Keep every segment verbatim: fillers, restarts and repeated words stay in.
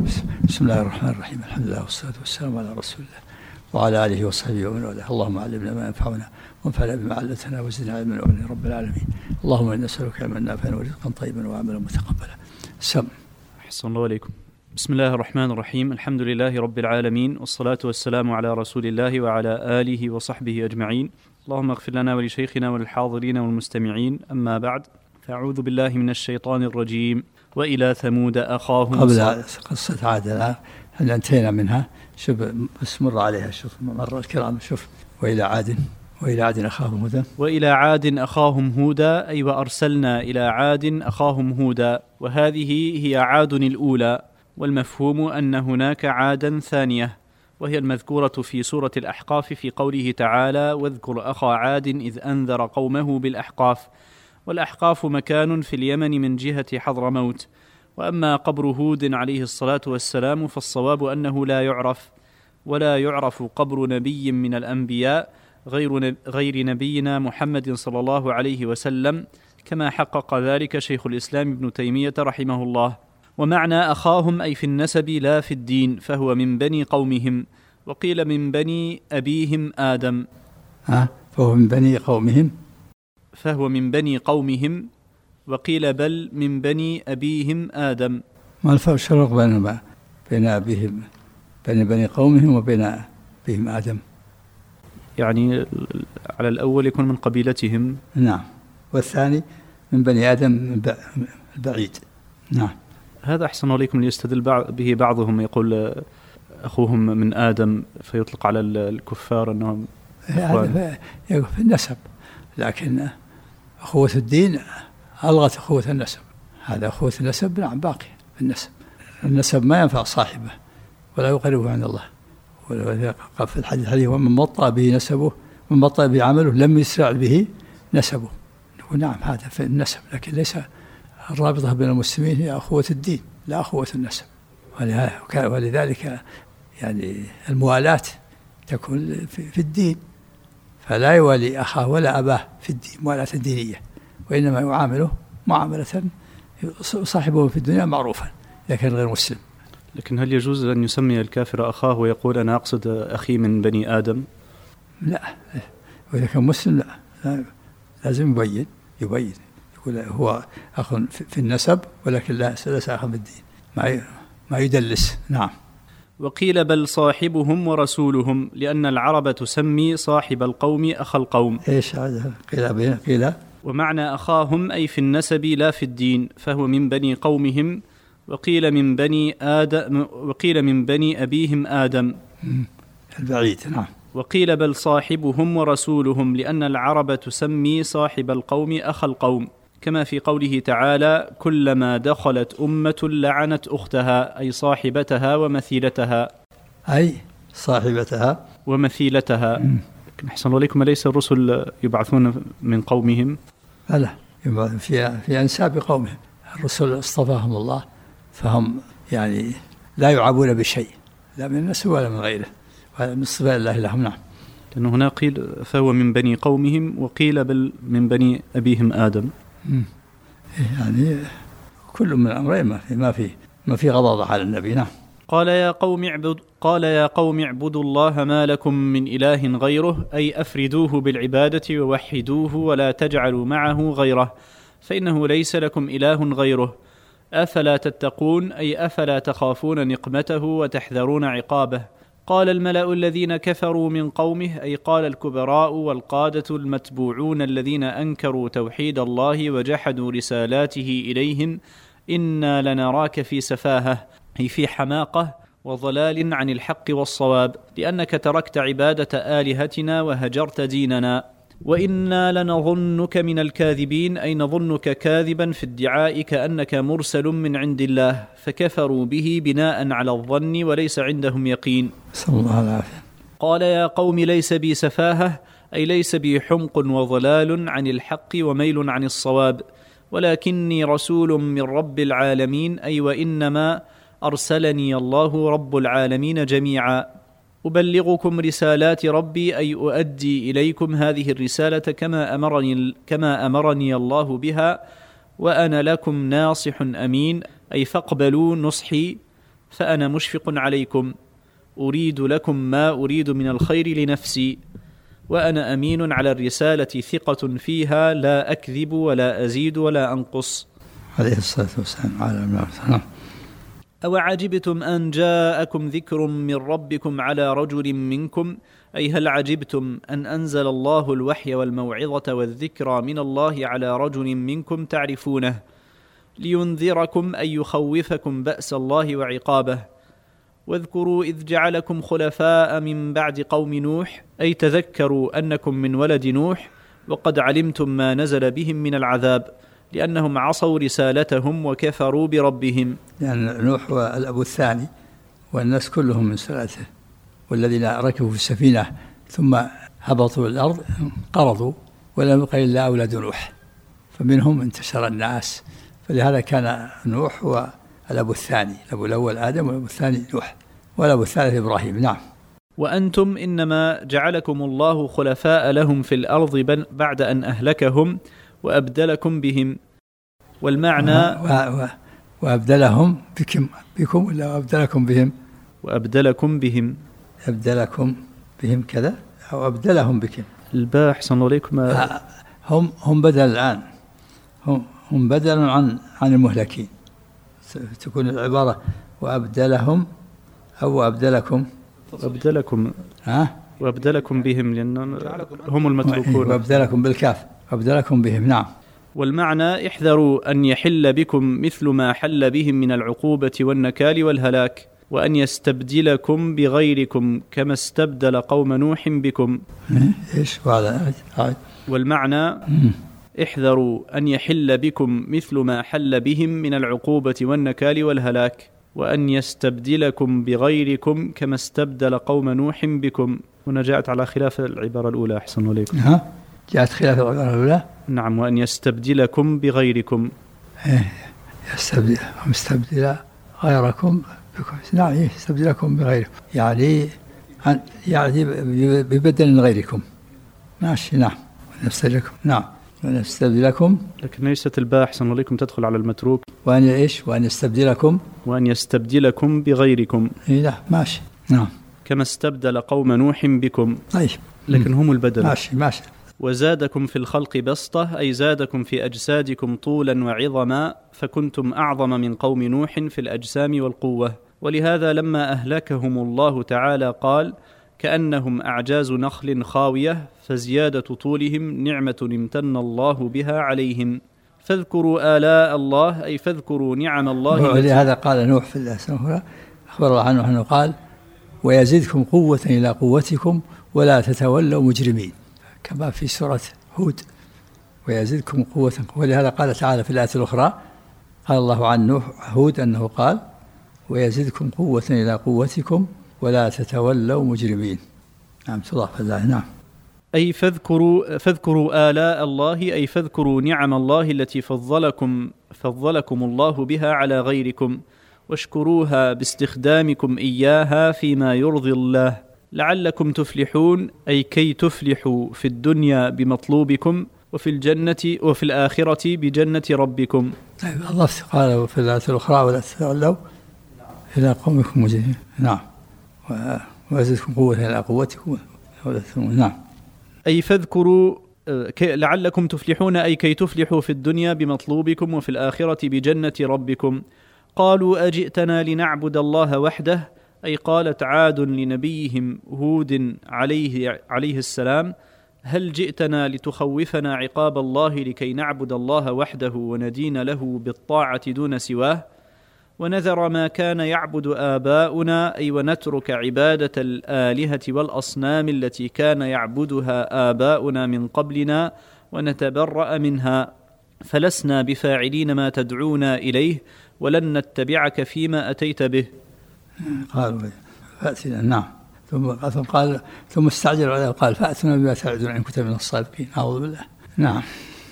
بسم الله الرحمن الرحيم. الحمد لله والصلاة والسلام على رسول الله وعلى آله وصحبه ومن والاه. اللهم علمنا ما ينفعنا وانفعنا بما علمتنا وزدنا علما يا رب العالمين. اللهم إنا نسألك علما نافعا ورزقا طيبا وعملا متقبلا. سم. أحسن الله عليكم. بسم الله الرحمن الرحيم. الحمد لله رب العالمين، والصلاة والسلام على رسول الله وعلى آله وصحبه أجمعين. اللهم اغفر لنا ولشيخنا وللحاضرين والمستمعين. أما بعد، فأعوذ بالله من الشيطان الرجيم. وإلى ثمود أخاهم قبل قصة عاد احنا انتهينا منها. شوف بس مر عليها، شوف مرة الكرام. شوف وإلى عاد وإلى عاد أخاهم هودا وإلى عاد أخاهم هودا، أي وأرسلنا إلى عاد أخاهم هودا. وهذه هي عاد الأولى، والمفهوم أن هناك عادا ثانية، وهي المذكورة في سورة الأحقاف في قوله تعالى: واذكر أخا عاد إذ أنذر قومه بالأحقاف. والأحقاف مكان في اليمن من جهة حضرموت. وأما قبر هود عليه الصلاة والسلام فالصواب أنه لا يعرف، ولا يعرف قبر نبي من الأنبياء غير غير نبينا محمد صلى الله عليه وسلم، كما حقق ذلك شيخ الإسلام ابن تيمية رحمه الله. ومعنى أخاهم أي في النسب لا في الدين، فهو من بني قومهم، وقيل من بني أبيهم آدم. ها فهو من بني قومهم فهو من بني قومهم وقيل بل من بني أبيهم آدم. ما الفرق بين بين أبيهم بين بني قومهم وبين أبيهم آدم؟ يعني على الأول يكون من قبيلتهم. نعم. والثاني من بني آدم البعيد. نعم. هذا أحسن عليكم ليستدل به بعضهم، يقول أخوهم من آدم فيطلق على الكفار أنهم هذا في النسب، لكن أخوة الدين ألغت أخوة النسب. هذا أخوة النسب نعم باقي في النسب. النسب ما ينفع صاحبه ولا يقربه عند الله. قال في الحديث الحديث ومن بطأ به نسبه من بطأ به عمله لم يسرع به نسبه. نقول نعم هذا في النسب، لكن ليس الرابطة بين المسلمين هي أخوة الدين لا أخوة النسب. ولذلك يعني الموالاة تكون في الدين، فلا يوالي أخاه ولا أباه في الدين موالاة دينية، وإنما يعامله معاملة صاحبه في الدنيا معروفا إذا كان غير مسلم. لكن هل يجوز أن يسمي الكافر أخاه ويقول أنا أقصد أخي من بني آدم؟ لا، وإذا كان مسلم لا, لا لازم يبين يبين يقول هو أخ في النسب ولكن لا ليس أخ بالدين، ما ما يدلس. نعم. وقيل بل صاحبهم ورسولهم، لأن العرب تسمي صاحب القوم أخ القوم. إيش هذا؟ قيل قيل ومعنى أخاهم أي في النسب لا في الدين، فهو من بني قومهم. وقيل من بني آدم وقيل من بني أبيهم آدم البعيد. نعم. وقيل بل صاحبهم ورسولهم، لأن العرب تسمي صاحب القوم أخ القوم، كما في قوله تعالى: كلما دخلت أمة لعنت أختها، أي صاحبتها ومثيلتها. أي صاحبتها ومثيلتها. لكن أحسن عليكم، أليس الرسل يبعثون من قومهم؟ لا، يبعثون في في أنساب قومهم. الرسل اصطفاهم الله، فهم يعني لا يعابون بشيء لا من النسب ولا من غيره، وهذا من صفات الله لهم. نعم. لأنه هنا قيل فهو من بني قومهم، وقيل بل من بني أبيهم آدم. يعني كل من الأمرين ما في ما في ما في غضاضة على النبي. نعم. قال يا قوم اعبد قال يا قوم اعبدوا الله ما لكم من إله غيره، أي أفردوه بالعبادة ووحدوه ولا تجعلوا معه غيره، فإنه ليس لكم إله غيره. أفلا تتقون، أي أفلا تخافون نقمته وتحذرون عقابه. قال الملأ الذين كفروا من قومه، أي قال الكبراء والقادة المتبوعون الذين أنكروا توحيد الله وجحدوا رسالاته إليهم: إنا لنراك في سفاهة، أي في حماقة وضلال عن الحق والصواب، لأنك تركت عبادة آلهتنا وهجرت ديننا، وإنا لنظنك من الكاذبين، أي نظنك كاذبا في ادعائك أنك مرسل من عند الله، فكفروا به بناء على الظن وليس عندهم يقين. صلى الله عليه وسلم. قال يا قوم ليس بي سفاهة، أي ليس بي حمق وضلال عن الحق وميل عن الصواب، ولكني رسول من رب العالمين، أي وإنما أرسلني الله رب العالمين جميعا، أبلغكم رسالات ربي، أي أؤدي إليكم هذه الرسالة كما أمرني, كما أمرني الله بها، وأنا لكم ناصح أمين، أي فاقبلوا نصحي فأنا مشفق عليكم، أريد لكم ما أريد من الخير لنفسي، وأنا أمين على الرسالة ثقة فيها، لا أكذب ولا أزيد ولا أنقص. عليه الصلاة والسلام على المرسل. أو عجبتم أن جاءكم ذكر من ربكم على رجل منكم، أي هل عجبتم أن أنزل الله الوحي والموعظة والذكرى من الله على رجل منكم تعرفونه، لينذركم أي يخوفكم بأس الله وعقابه. واذكروا إذ جعلكم خلفاء من بعد قوم نوح، أي تذكروا أنكم من ولد نوح وقد علمتم ما نزل بهم من العذاب، لأنهم عصوا رسالتهم وكفروا بربهم. لأن نوح هو الأب الثاني والناس كلهم من سلالته، والذين ركبوا في السفينة ثم هبطوا الأرض انقرضوا ولم يبق إلا أولاد نوح، فمنهم انتشر الناس، فلهذا كان نوح هو الأب الثاني، الأب الأول آدم والأب الثاني نوح والأب الثالث إبراهيم. نعم. وأنتم إنما جعلكم الله خلفاء لهم في الأرض بعد أن أهلكهم وأبدلكم بهم. والمعنى و... و... وأبدلهم بكم بكم ولا أبدلكم بهم؟ وأبدلكم بهم. أبدلكم بهم كذا أو أبدلهم بكم. الباء أحسن الله عليكم. هم هم بدل الآن، هم هم بدل عن عن المهلكين، تكون العبارة وأبدلهم أو أبدلكم. وأبدلكم ها وأبدلكم بهم لأن هم المتروكون. وأبدلكم بالكاف وأبدلكم بهم. نعم. والمعنى احذروا أن يحل بكم مثل ما حل بهم من العقوبة والنكال والهلاك، وأن يستبدلكم بغيركم كما استبدل قوم نوح بكم. إيش وهذا؟ والمعنى احذروا أن يحل بكم مثل ما حل بهم من العقوبة والنكال والهلاك، وأن يستبدلكم بغيركم كما استبدل قوم نوح بكم. هنا جاءت على خلاف العبارة الأولى أحسن عليكم. ها جاءت خلاف العبارة الأولى. نعم. وأن يستبدلكم بغيركم. إيه يستبدل يستبدل غيركم بكم. نعم يستبدلكم بغيركم يعني عن يعني ببدل غيركم. ماشي. نعم. ونستبدلكم. نعم. ونستبدلكم. لكن ليست الباء أحسن عليكم تدخل على المتروك. وأن إيش؟ وأن يستبدلكم. وأن يستبدلكم بغيركم. إيه لا ماشي. نعم. كما استبدل قوم نوح بكم. طيب. لكن هم البدل. ماشي ماشي. وزادكم في الخلق بسطة، أي زادكم في أجسادكم طولا وعظما، فكنتم أعظم من قوم نوح في الأجسام والقوة. ولهذا لما أهلكهم الله تعالى قال كأنهم أعجاز نخل خاوية، فزيادة طولهم نعمة امتن الله بها عليهم. فاذكروا آلاء الله، أي فاذكروا نعم الله. ولهذا قال نوح في السورة أخبر الله عنه أنه قال ويزدكم قوة إلى قوتكم ولا تتولوا مجرمين، كما في سورة هود ويزدكم قوة. ولهذا قال تعالى في الآية الأخرى قال الله عن نوح هود أنه قال ويزدكم قوة إلى قوتكم ولا تتولوا مجرمين. نعم تضاف الله. نعم. أي فاذكروا فاذكروا آلاء الله، أي فاذكروا نعم الله التي فضلكم فضلكم الله بها على غيركم، واشكروها باستخدامكم إياها فيما يرضي الله لعلكم تفلحون، أي كي تفلحوا في الدنيا بمطلوبكم وفي الجنة وفي الآخرة بجنة ربكم. طيب الله قال في الآية الأخرى ولا تتولوا إلى قومكم مجرمين. نعم. ويزدكم قوة إلى قوتكم. نعم. أي فاذكروا لعلكم تفلحون، أي كي تفلحوا في الدنيا بمطلوبكم وفي الآخرة بجنة ربكم. قالوا أجئتنا لنعبد الله وحده، أي قالت عاد لنبيهم هود عليه, عليه السلام هل جئتنا لتخوفنا عقاب الله لكي نعبد الله وحده وندين له بالطاعة دون سواه، ونذر ما كان يعبد آباؤنا، أي ونترك عبادة الآلهة والأصنام التي كان يعبدها آباؤنا من قبلنا ونتبرأ منها، فلسنا بفاعلين ما تدعونا إليه ولن نتبعك فيما أتيت به. قالوا فأتنا. نعم. ثم قال ثم استعجلوا عليه وقال فأتنا بما تعدون إن كنت من الصادقين. أعوذ بالله. نعم.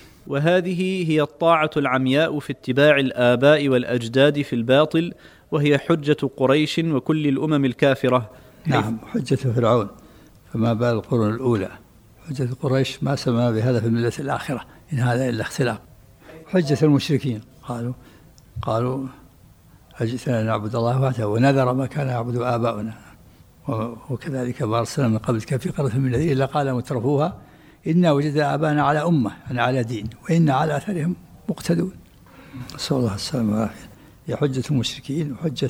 وهذه هي الطاعة العمياء في اتباع الآباء والأجداد في الباطل، وهي حجة قريش وكل الأمم الكافرة. نعم. حجة فرعون فما بال القرون الأولى. حجة قريش ما سمى بهذا في الملة الآخرة إن هذا إلا اختلاف. حجة المشركين قالوا قالوا أجئتنا نعبد الله وحده ونذر ما كان يعبد آباؤنا وكذلك ما أرسلنا من قبلك في قرية من نذير إلا قال مترفوها إنا وجدنا آباءنا على أمة يعني على دين وإنا على أثرهم مقتدون. نسأل الله السلامة والعافية. هي حجة المشركين وحجة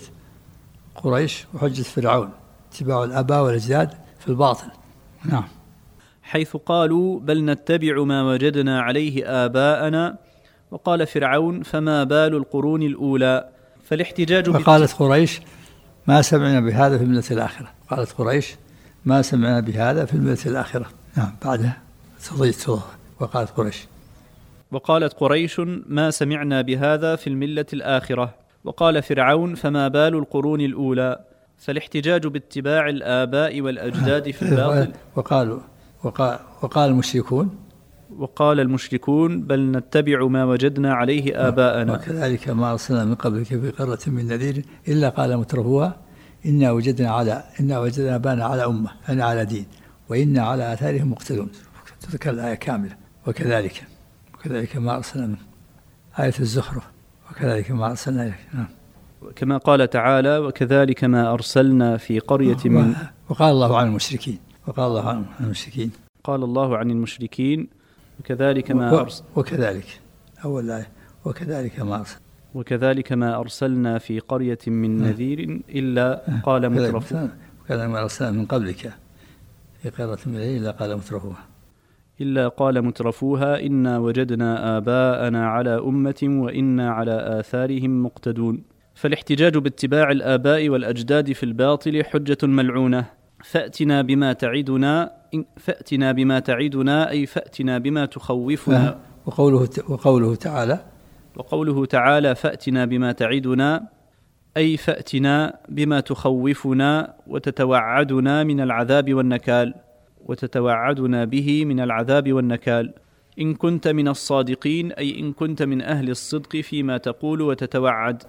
قريش وحجة فرعون اتباع الآباء والأجداد في الباطل. نعم. حيث قالوا بل نتبع ما وجدنا عليه آباءنا، وقال فرعون فما بال القرون الأولى. فالاحتجاج وقالت قريش ما سمعنا بهذا في الملة الآخرة. قالت قريش ما سمعنا بهذا في الملة الآخرة. نعم. بعدها تضيت. وقالت قريش وقالت قريش ما سمعنا بهذا في الملة الآخرة. وقال فرعون فما بال القرون الأولى. فالاحتجاج باتباع الآباء والأجداد في الباطل. وقالوا وقال, وقال المشركون وقال المشركون بل نتبع ما وجدنا عليه آباءنا. وكذلك ما أرسلنا من قبلك في قرية من نذير إلا قال مترفوها إنا وجدنا على إنا وجدنا آباءنا على أمة أنا على دين وإنا على آثارهم مقتدون. تذكر الآية كاملة. وكذلك وكذلك ما أرسلنا من آية الزخرف وكذلك ما أرسلنا إليك. نعم. كما قال تعالى وكذلك ما أرسلنا في قرية من. وقال الله عن المشركين وقال الله عن المشركين قال الله عن المشركين وكذلك ما أرسل وكذلك أول آية وكذلك ما أرسل وكذلك ما أرسلنا في قرية من نذير إلا قال مترفوها وكذلك ما أرسلنا من قبلك في قرية من نذير إلا قال مترفوها إلا قال مترفوها إنا وجدنا آباءنا على أمة وإنا على آثارهم مقتدون. فالاحتجاج باتباع الآباء والأجداد في الباطل حجة ملعونة. فأتنا بما تعدنا فأتنا بما تعدنا أي فأتنا بما تخوفنا. وقوله وقوله تعالى وقوله تعالى فأتنا بما تعدنا أي فأتنا بما تخوفنا وتتوعدنا من العذاب والنكال وتتوعدنا به من العذاب والنكال إن كنت من الصادقين أي إن كنت من أهل الصدق فيما تقول وتتوعد.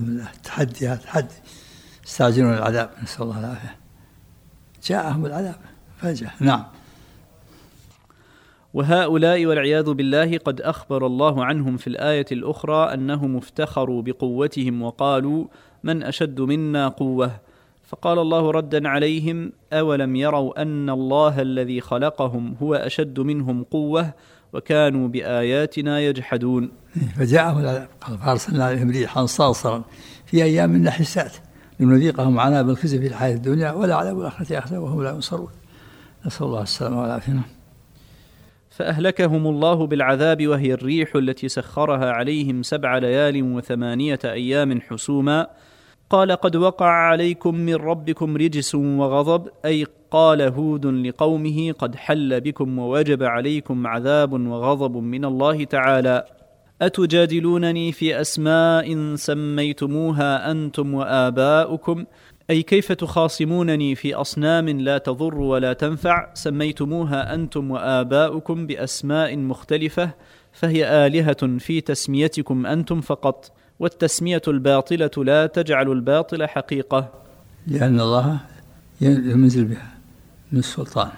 تحدي تحدي استعجلون العذاب نسأل الله العافية. جاءهم العذاب فجأة. نعم. وهؤلاء والعياذ بالله قد أخبر الله عنهم في الآية الأخرى أنهم افتخروا بقوتهم وقالوا من أشد منا قوة. فقال الله ردا عليهم أولم يروا أن الله الذي خلقهم هو أشد منهم قوة وكانوا بآياتنا يجحدون. فجاءهم العذاب قال فأرسلنا عليهم ريحا صرصرا في أيام نحسات لنذيقهم عذاب الخزي في الحياة الدنيا ولا عذاب الآخرة أخزى وهم لا ينصرون. نسأل الله السلامة والعافية. فأهلكهم الله بالعذاب وهي الريح التي سخرها عليهم سبع ليال وثمانية أيام حسوما. قال قد وقع عليكم من ربكم رجس وغضب أي قال هود لقومه قد حل بكم ووجب عليكم عذاب وغضب من الله تعالى. أتجادلونني في أسماء سميتموها أنتم وآباؤكم أي كيف تخاصمونني في أصنام لا تضر ولا تنفع سميتموها أنتم وآباؤكم بأسماء مختلفة فهي آلهة في تسميتكم أنتم فقط والتسمية الباطلة لا تجعل الباطل حقيقة. لأن الله ينزل بها من السلطان.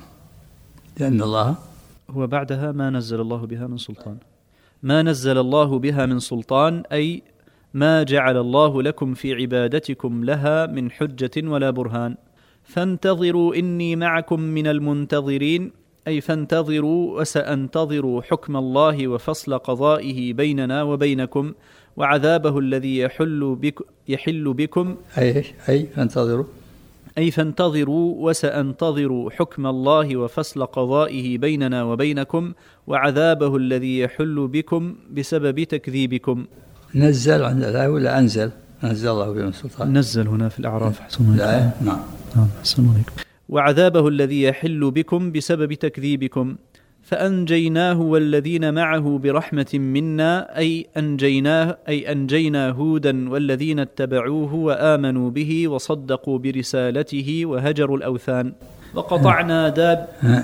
لأن الله هو بعدها ما نزل الله بها من سلطان. ما نزل الله بها من سلطان أي ما جعل الله لكم في عبادتكم لها من حجة ولا برهان. فانتظروا إني معكم من المنتظرين أي فانتظروا وسأنتظر حكم الله وفصل قضائه بيننا وبينكم وعذابه الذي يحل, بك يحل بكم أي, أي فانتظروا أي فانتظروا وسأنتظر حكم الله وفصل قضائه بيننا وبينكم وعذابه الذي يحل بكم بسبب تكذيبكم. نزل عند الله ولا أنزل؟ نزل الله بمن سلطان. نزل هنا في الأعراف. حسن لا نعم نعم حسن عليكم. وعذابه الذي يحل بكم بسبب تكذيبكم. فأنجيناه والذين معه برحمة منا أي أنجيناه أي أنجينا هودا والذين اتبعوه وآمنوا به وصدقوا برسالته وهجروا الأوثان. وقطعنا داب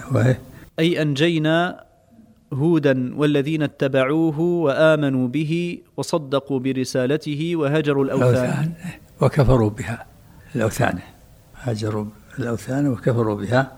أي أنجينا هودا والذين اتبعوه وآمنوا به وصدقوا برسالته وهجروا الأوثان وكفروا بها. الأوثان هجروا الأوثان وكفروا بها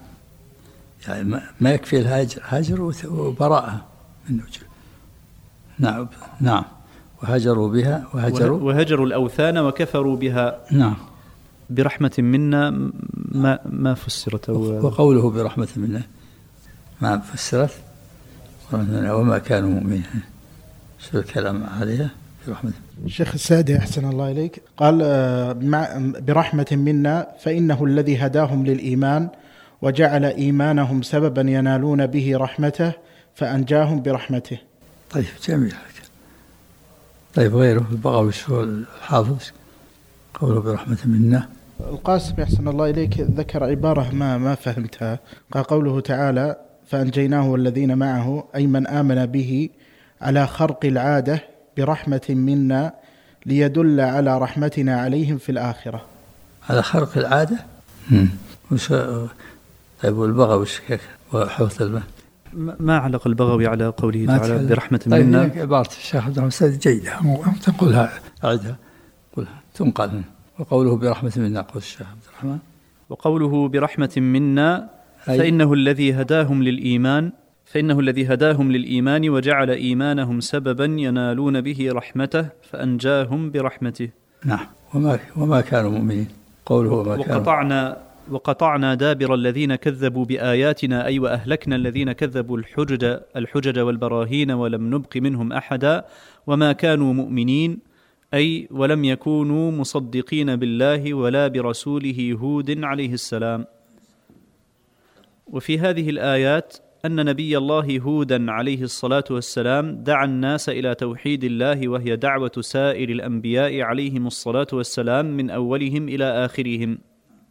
يعني ما يكفي الهاجر هاجر وبراءة من وجه. نعم نعم وهجروا بها وهجروا وهجروا الأوثان وكفروا بها. نعم. برحمة منا ما ما فسرت. وقوله برحمة منا ما فسرت وما كانوا مؤمنين. شو الكلام عليها برحمة. الشيخ السادي أحسن الله إليك قال برحمة منا فإنه الذي هداهم للإيمان وجعل إيمانهم سببا ينالون به رحمته فأنجاهم برحمته. طيب جميل. طيب غيره البغوي شو الحافظ قوله برحمة منا. القاسم أحسن الله إليك ذكر عبارة ما ما فهمتها. قال قوله تعالى فأنجيناه والذين معه أي من آمن به على خرق العادة برحمة منا ليدل على رحمتنا عليهم في الآخرة. على خرق العادة. وش طيب والبغوي وش وحوث الماء ما علق البغوي على قوله تعالى برحمة طيب منا. عبارة الشيخ عبد الرحمن جيدة تنقلها أعدها قلها تنقل. وقوله برحمة منا قول الشيخ عبد الرحمن. وقوله برحمة منا فإنه الذي هداهم للإيمان فإنه الذي هداهم للإيمان وجعل إيمانهم سببا ينالون به رحمته فأنجاهم برحمته. نعم. وما وما كانوا مؤمنين. قوله وما كانوا. وقطعنا وقطعنا دابر الذين كذبوا بآياتنا أي وأهلكنا الذين كذبوا الحجج الحجج والبراهين ولم نبق منهم أحدا وما كانوا مؤمنين أي ولم يكونوا مصدقين بالله ولا برسوله هود عليه السلام. وفي هذه الآيات أن نبي الله هودا عليه الصلاة والسلام دعا الناس إلى توحيد الله وهي دعوة سائر الأنبياء عليهم الصلاة والسلام من أولهم إلى آخرهم.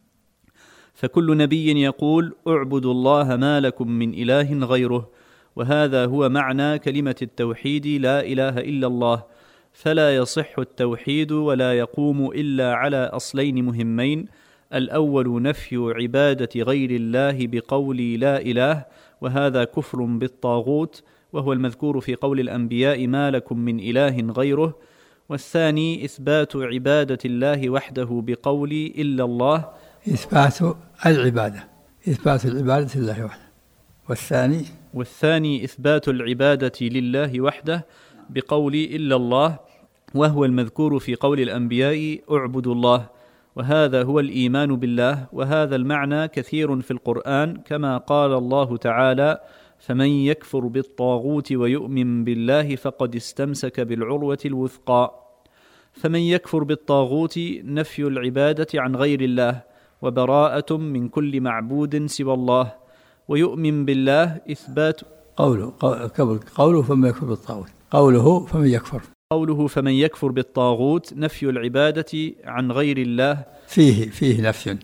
فكل نبي يقول اعبدوا الله ما لكم من إله غيره، وهذا هو معنى كلمة التوحيد لا إله إلا الله. فلا يصح التوحيد ولا يقوم إلا على أصلين مهمين: الأول نفي عبادة غير الله بقول لا إله، وهذا كفر بالطاغوت وهو المذكور في قول الأنبياء ما لكم من إله غيره. والثاني إثبات عبادة الله وحده بقول إلا الله، إثبات العبادة إثبات العبادة لله وحده. والثاني والثاني إثبات العبادة لله وحده بقول إلا الله، وهو المذكور في قول الأنبياء اعبدوا الله، وهذا هو الإيمان بالله. وهذا المعنى كثير في القرآن كما قال الله تعالى: فمن يكفر بالطاغوت ويؤمن بالله فقد استمسك بالعروة الوثقى. فمن يكفر بالطاغوت نفي العبادة عن غير الله وبراءة من كل معبود سوى الله، ويؤمن بالله إثبات قوله قوله فمن يكفر بالطاغوت قوله فمن يكفر قوله فمن يكفر بالطاغوت نفي العبادة عن غير الله فيه فيه نفي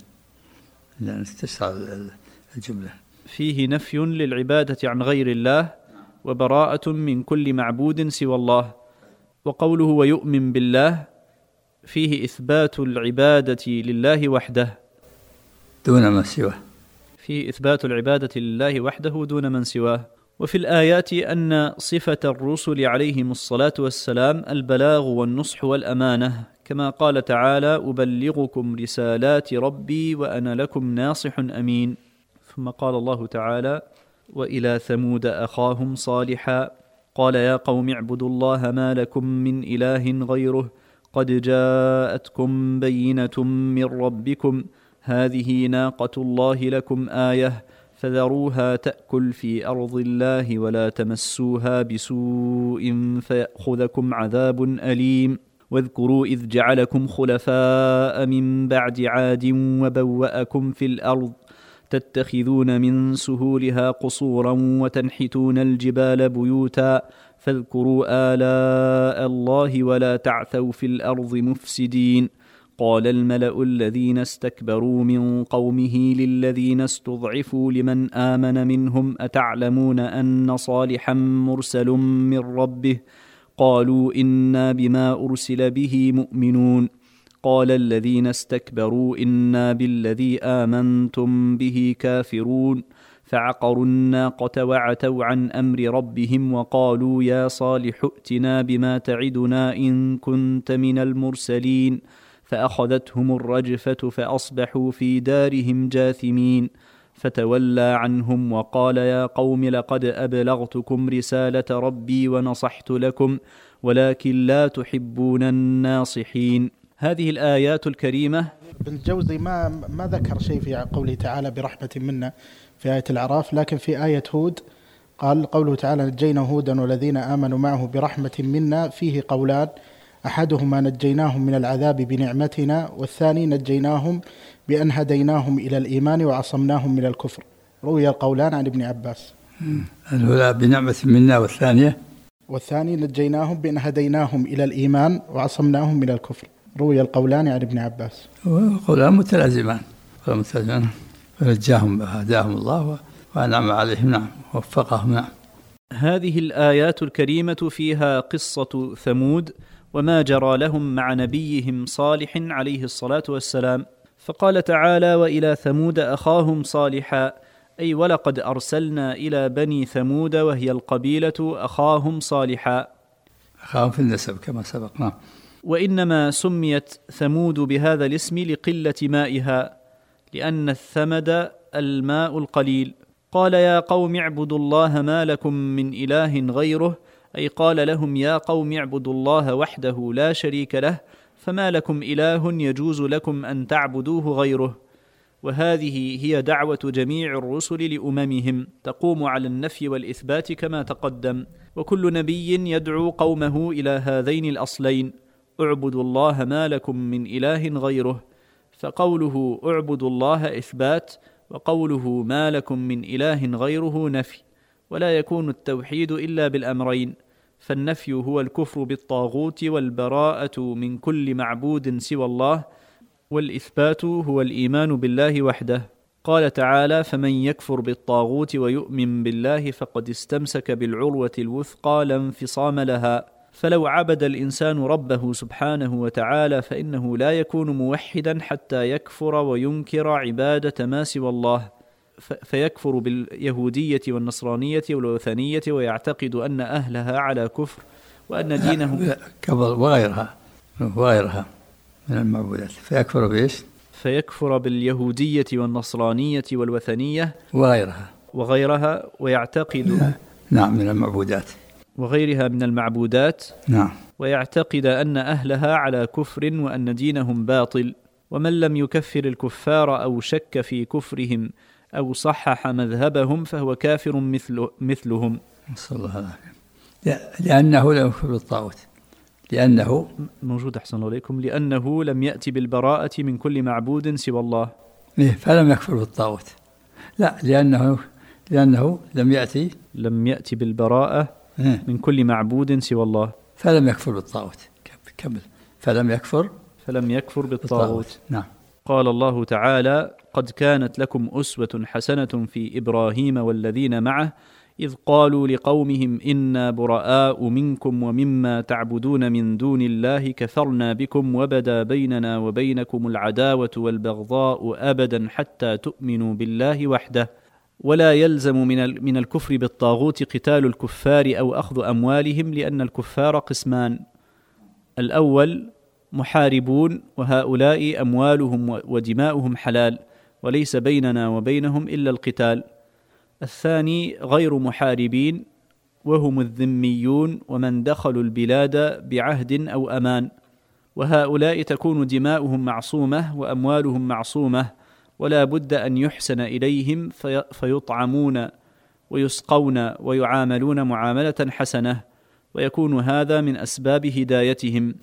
لأن تشعر الجملة فيه نفي للعبادة عن غير الله وبراءة من كل معبود سوى الله. وقوله ويؤمن بالله فيه إثبات العبادة لله وحده دون من سواه فيه إثبات العبادة لله وحده دون من سواه. وفي الآيات أن صفة الرسل عليهم الصلاة والسلام البلاغ والنصح والأمانة، كما قال تعالى: أبلغكم رسالات ربي وأنا لكم ناصح أمين. ثم قال الله تعالى: وإلى ثمود أخاهم صالحا قال يا قوم اعبدوا الله ما لكم من إله غيره قد جاءتكم بينة من ربكم هذه ناقة الله لكم آية فذروها تأكل في أرض الله ولا تمسوها بسوء فيأخذكم عذاب أليم. واذكروا إذ جعلكم خلفاء من بعد عاد وبوأكم في الأرض تتخذون من سهولها قصورا وتنحتون الجبال بيوتا فاذكروا آلاء الله ولا تعثوا في الأرض مفسدين. قال الملأ الذين استكبروا من قومه للذين استضعفوا لمن آمن منهم أتعلمون أن صالحا مرسل من ربه قالوا إنا بما أرسل به مؤمنون. قال الذين استكبروا إنا بالذي آمنتم به كافرون. فعقروا الناقة وعتوا عن أمر ربهم وقالوا يا صالح ائتنا بما تعدنا إن كنت من المرسلين. فأخذتهم الرجفة فأصبحوا في دارهم جاثمين. فتولى عنهم وقال يا قوم لقد أبلغتكم رسالة ربي ونصحت لكم ولكن لا تحبون الناصحين. هذه الآيات الكريمة. ابن الجوزي ما ما ذكر شيء في قوله تعالى برحمة منا في آية الأعراف، لكن في آية هود قال قوله تعالى نجينا هودا والذين آمنوا معه برحمة منا فيه قولان، أحدهما نجيناهم من العذاب بنعمتنا، والثاني نجيناهم بأن هديناهم إلى الإيمان وعصمناهم من الكفر. روي القولان عن ابن عباس. الأولى بنعمة منا والثانية والثاني نجيناهم بأن هديناهم إلى الإيمان وعصمناهم من الكفر. روي القولان عن ابن عباس. وقولان متلازمان متلازمان فرجاهم هداهم الله وأنعم عليهم نعم ووفقهم نعم. هذه الآيات الكريمة فيها قصة ثمود وما جرى لهم مع نبيهم صالح عليه الصلاة والسلام. فقال تعالى وإلى ثمود أخاهم صالحا، أي ولقد أرسلنا إلى بني ثمود وهي القبيلة أخاهم صالحا، أخاهم في النسب كما سبقنا. وإنما سميت ثمود بهذا الاسم لقلة مائها، لأن الثمد الماء القليل. قال يا قوم اعبدوا الله ما لكم من إله غيره، أي قال لهم يا قوم اعبدوا الله وحده لا شريك له، فما لكم إله يجوز لكم أن تعبدوه غيره. وهذه هي دعوة جميع الرسل لأممهم، تقوم على النفي والإثبات كما تقدم، وكل نبي يدعو قومه إلى هذين الأصلين، اعبدوا الله ما لكم من إله غيره. فقوله اعبدوا الله إثبات، وقوله ما لكم من إله غيره نفي، ولا يكون التوحيد إلا بالأمرين، فالنفي هو الكفر بالطاغوت والبراءة من كل معبود سوى الله، والإثبات هو الإيمان بالله وحده. قال تعالى فمن يكفر بالطاغوت ويؤمن بالله فقد استمسك بالعروة الوثقى لا انفصام لها. فلو عبد الإنسان ربه سبحانه وتعالى فإنه لا يكون موحدا حتى يكفر وينكر عبادة ما سوى الله، فيكفر باليهودية والنصرانية والوثنية ويعتقد أن أهلها على كفر وأن دينهم قبل وغيرها وغيرها من المعبودات. فيكفر بإيش؟ فيكفر باليهودية والنصرانية والوثنية وغيرها وغيرها ويعتقد نعم من المعبودات وغيرها من المعبودات نعم، ويعتقد أن أهلها على كفر وأن دينهم باطل. ومن لم يكفر الكفار أو شك في كفرهم أو صحح مذهبهم فهو كافر مثل مثلهم. صلى الله عليه وسلم. لأنه لم يكفر بالطاغوت، لأنه موجود أحسن الله عليكم، لأنه لم يأتي بالبراءة من كل معبود سوى الله. فلم يكفر بالطاغوت، لا لأنه لأنه لم يأتي لم يأتي بالبراءة من كل معبود سوى الله، فلم يكفر بالطاغوت. كمل. فلم يكفر فلم يكفر بالطاغوت. نعم. قال الله تعالى قد كانت لكم أسوة حسنة في إبراهيم والذين معه إذ قالوا لقومهم إنا براء منكم ومما تعبدون من دون الله كفرنا بكم وبدا بيننا وبينكم العداوة والبغضاء أبدا حتى تؤمنوا بالله وحده. ولا يلزم من من الكفر بالطاغوت قتال الكفار أو أخذ أموالهم، لأن الكفار قسمان: الأول محاربون، وهؤلاء أموالهم ودماؤهم حلال وليس بيننا وبينهم إلا القتال. الثاني غير محاربين، وهم الذميون ومن دخلوا البلاد بعهد أو أمان، وهؤلاء تكون دماؤهم معصومة وأموالهم معصومة، ولا بد أن يحسن إليهم في فيطعمون ويسقون ويعاملون معاملة حسنة، ويكون هذا من أسباب هدايتهم.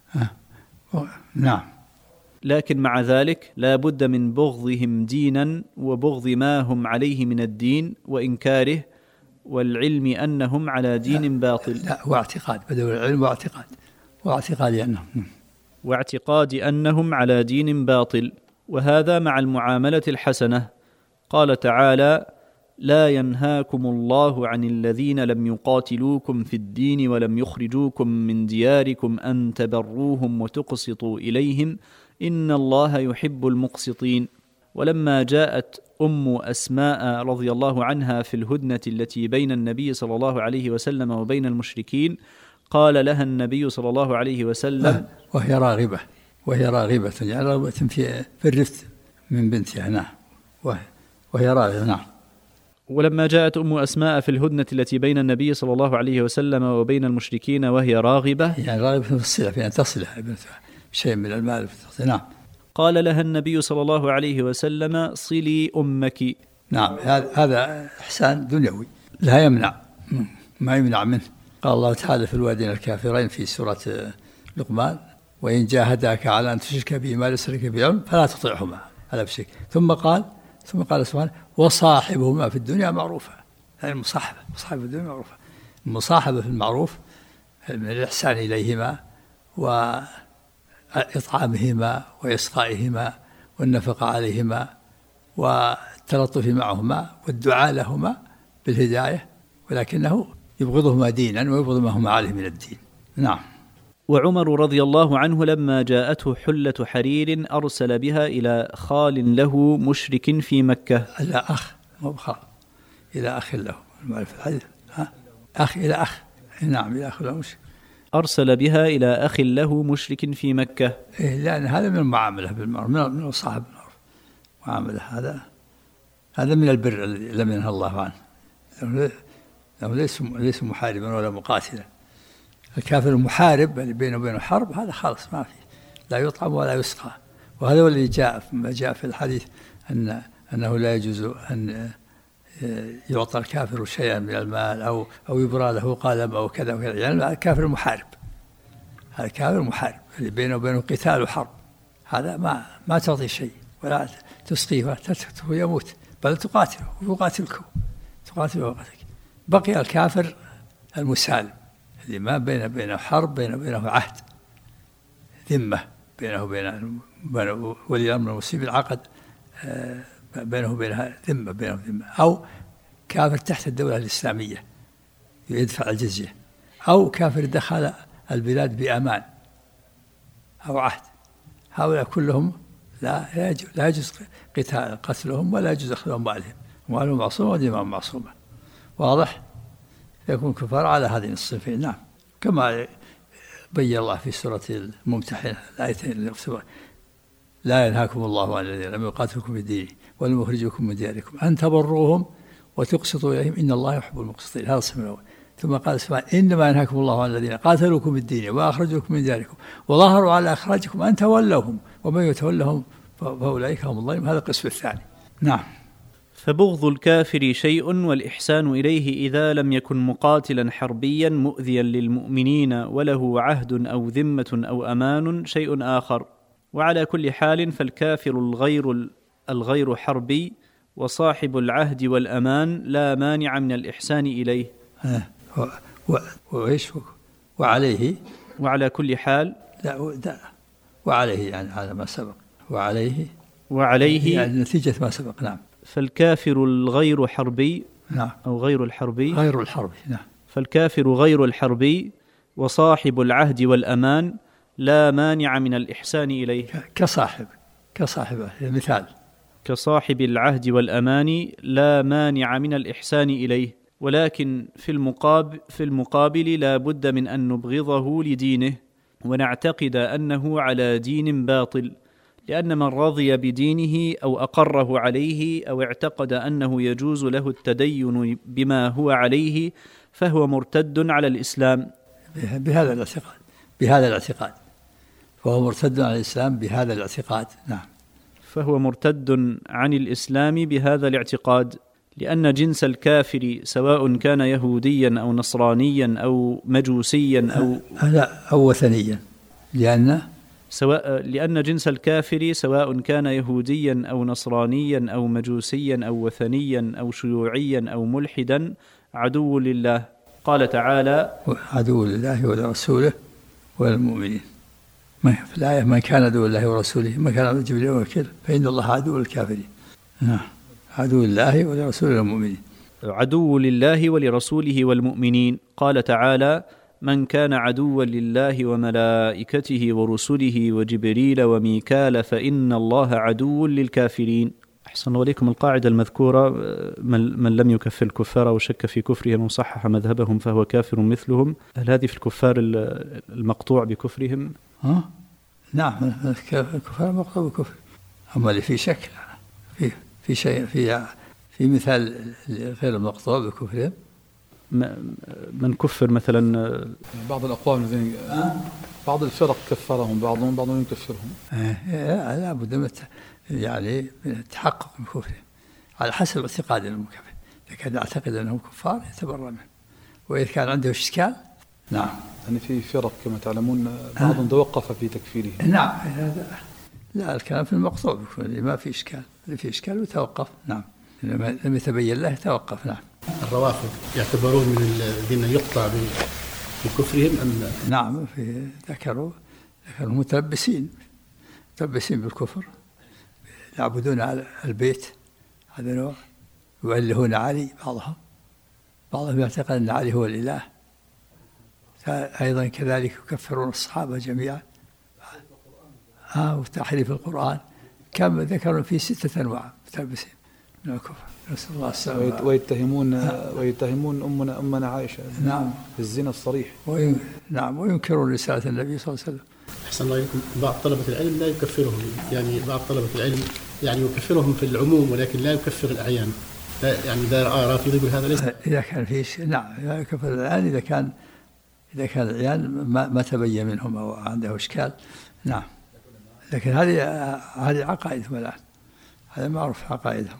نعم. لكن مع ذلك لا بد من بغضهم دينا وبغض ما هم عليه من الدين وإنكاره، والعلم أنهم على دين باطل. لا، واعتقاد، بدل العلم واعتقاد واعتقاد أنهم واعتقاد أنهم على دين باطل، وهذا مع المعاملة الحسنة. قال تعالى لا ينهاكم الله عن الذين لم يقاتلوكم في الدين ولم يخرجوكم من دياركم أن تبروهم وتقسطوا إليهم إن الله يحب المقسطين. ولما جاءت أم أسماء رضي الله عنها في الهدنة التي بين النبي صلى الله عليه وسلم وبين المشركين قال لها النبي صلى الله عليه وسلم وهي راغبة وهي راغبة يعني راغبة في في الرفت من بنتها، نعم، وهي راغبة. نعم. ولما جاءت أم أسماء في الهدنة التي بين النبي صلى الله عليه وسلم وبين المشركين وهي راغبة، يعني راغبة في الصلة، في أن تصلها بشيء من المال. نعم. قال لها النبي صلى الله عليه وسلم: صلي أمك. نعم، هذا إحسان دنيوي لا يمنع، ما يمنع منه. قال الله تعالى في الوادين الكافرين في سورة لقمان: وإن جاهداك على أن تشرك بي ما ليس لك به علم فلا تطيعهما، هذا بشيء. ثم قال ثم قال سبحانه: وصاحبهما في الدنيا معروفة. هذه المصاحبة، مصاحبة في الدنيا معروفة. المصاحبة في المعروف من الإحسان إليهما وإطعامهما وإسقائهما والنفقة عليهما والتلطف معهما والدعاء لهما بالهداية، ولكنه يبغضهما دينا ويبغض ما هما عليه من الدين. نعم. وعمر رضي الله عنه لما جاءته حلة حرير أرسل بها إلى خال له مشرك في مكة. إلى أخ، مو خال، إلى أخ له، في الحديث ها أخ إلى أخ. نعم، إلى أخ له مشرك. أرسل بها إلى أخ له مشرك في مكة. إيه، لأن هذا من المعاملة بالمعروف، من الصاحب بالمعروف. معاملة هذا هذا من البر الذي لم ينهى الله عنه. لأنه ليس ليس محاربا ولا مقاتلا. الكافر المحارب اللي بينه وبينه حرب هذا خالص ما فيه، لا يطعم ولا يسقى. وهذا هو الذي جاء ما جاء في الحديث أن أنه لا يجوز أن يعطى الكافر شيئا من المال أو أو يبرى له قلم أو كذا وكذا، يعني الكافر المحارب، هذا الكافر المحارب اللي بينه وبينه قتال وحرب، هذا ما ما تعطي شيء ولا تسقيه ولا تتركه يموت، بل تقاتله ويقاتلك تقاتله وقتك. بقي الكافر المسالم اللي ما بينه بينه حرب، بينه بينه عهد، ذمة بينه وبين ولي الأمر المسلم، العقد بينه وبينها ذمة، بينه ذمة. أو كافر تحت الدولة الإسلامية يدفع الجزية، أو كافر دخل البلاد بأمان أو عهد. هؤلاء كلهم لا يجوز لا يجوز قتال قتلهم ولا يجوز أخذ أموالهم، أموالهم معصومة ودماء معصومة. واضح؟ يكون كفار على هذين الصفين. نعم، كما بين الله في سورة الممتحنة الآيتين: لا ينهاكم الله عن الذين لم يقاتلوكم في الدين ولم يخرجوكم من دياركم أن تبروهم وتقسطوا إليهم إن الله يحب المقسطين. هذا الصفة الأول. ثم قال سبحانه: إنما ينهاكم الله عن الذين قاتلوكم في الدين وأخرجوكم من دياركم وظهروا على إخراجكم أن تولوهم ومن يتولهم فأولئك هم الظالمون. هذا القسم الثاني. نعم. فبغض الكافر شيء والإحسان إليه إذا لم يكن مقاتلا حربيا مؤذيا للمؤمنين وله عهد أو ذمة أو أمان شيء آخر. وعلى كل حال فالكافر الغير الغير حربي وصاحب العهد والأمان لا مانع من الإحسان إليه. و... و... وإيش وعليه وعلى كل حال لا دا. وعليه يعني هذا ما سبق. وعليه وعليه يعني نتيجة ما سبق. نعم. فالكافر الغير حربي، نعم، أو غير الحربي غير الحربي. نعم. فالكافر غير الحربي وصاحب العهد والأمان لا مانع من الإحسان إليه. كصاحب كصاحبه مثال كصاحب العهد والأمان لا مانع من الإحسان إليه. ولكن في المقابل, في المقابل لا بد من أن نبغضه لدينه ونعتقد أنه على دين باطل، لأن من رضي بدينه أو أقره عليه أو اعتقد أنه يجوز له التدين بما هو عليه فهو مرتد على الإسلام بهذا الاعتقاد بهذا الاعتقاد فهو مرتد على الإسلام بهذا الاعتقاد. نعم. فهو مرتد عن الإسلام بهذا الاعتقاد، لأن جنس الكافر سواء كان يهوديا أو نصرانيا أو مجوسيا أو لا أو وثنيا، لأن سواء لأن جنس الكافر سواء كان يهوديا أو نصرانيا أو مجوسيا أو وثنيا أو شيوعيا أو ملحدا عدو لله. قال تعالى: عدو لله ولرسوله والمؤمنين. في الآية: من كان عدو لله ورسوله ما كان عدو جبريل وكذا فإن الله عدو للكافرين. نعم، عدو لله ولرسوله والمؤمنين. عدو لله ولرسوله والمؤمنين. قال تعالى: من كان عدوا لله وملائكته ورسله وجبريل وميكال فإن الله عدو للكافرين. أحسن الله إليكم. القاعدة المذكورة: من لم يكفر الكفار وشك في كفرهم وصحح مذهبهم فهو كافر مثلهم، هل هذه في الكفار المقطوع بكفرهم؟ ها؟ نعم، الكفار مقطوع بكفر. أما اللي في شك في في شيء في في مثال غير المقطوع بكفرهم. من كفر مثلا بعض الأقوام الذين بعض الفرق كفرهم بعضهم بعضهم يكفرهم. لا لا بد من يعني التحقق من كفرهم على حسب اعتقاد المكفر. إذا كان يعتقد أنهم كفار يتبرأ منه، وإذا كان عنده إشكال نعم. يعني في فرق كما تعلمون بعضهم توقف في تكفيرهم. نعم لا الكلام في المقطوع اللي ما في إشكال، اللي في إشكال وتوقف نعم، لم يتبين له توقف نعم. الروافض يعتبرون من الذين يقطع بكفرهم أم؟ نعم في ذكروا ذكروا متلبسين متلبسين بالكفر، يعبدون على البيت هذا نوع، يؤلهون علي بعضهم بعضهم يعتقد أن علي هو الإله، أيضا كذلك يكفرون الصحابة جميعا. آه وتحريف القرآن كم ذكروا في ستة أنواع متلبسين من الكفر. نسأل الله السلامة. ويتهمون ويتهمون أمنا أمنا عائشة نعم بالزنا الصريح. وين نعم وينكرون رسالة النبي صلى الله عليه وسلم. أحسن الله إليكم. بعض طلبة العلم لا يكفرهم، يعني بعض طلبة العلم يعني يكفرهم في العموم ولكن لا يكفر الأعيان. لا يعني إذا رأى رافض يقول هذا ليس. إذا كان فيه نعم لا يكفر الأعيان إذا كان إذا كان العيان ما, ما تبين منهم أو عنده إشكال نعم. لكن هذه هذه عقائدهم الآن، هذا معروف عقائدهم.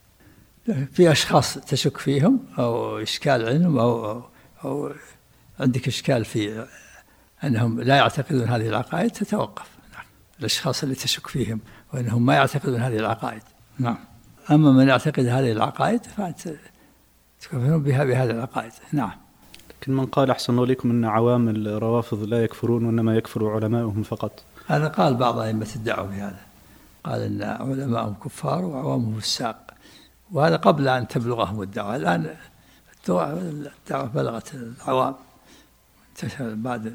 في أشخاص تشك فيهم أو إشكال عنهم أو, أو, أو عندك إشكال في أنهم لا يعتقدون هذه العقائد تتوقف نعم. الأشخاص اللي تشك فيهم وأنهم ما يعتقدون هذه العقائد نعم. أما من يعتقد هذه العقائد فأنت تكفرون بها بهذه العقائد نعم. لكن من قال أحسن الله إليكم أن عوام الروافض لا يكفرون وإنما يكفر علماؤهم فقط. هذا قال بعض أئمة الدعوة بهذا، قال أن علماءهم كفار وعوامهم فساق، وهذا قبل أن تبلغهم الدعوة. الآن الدعوة بلغت العوام، انتشر بعد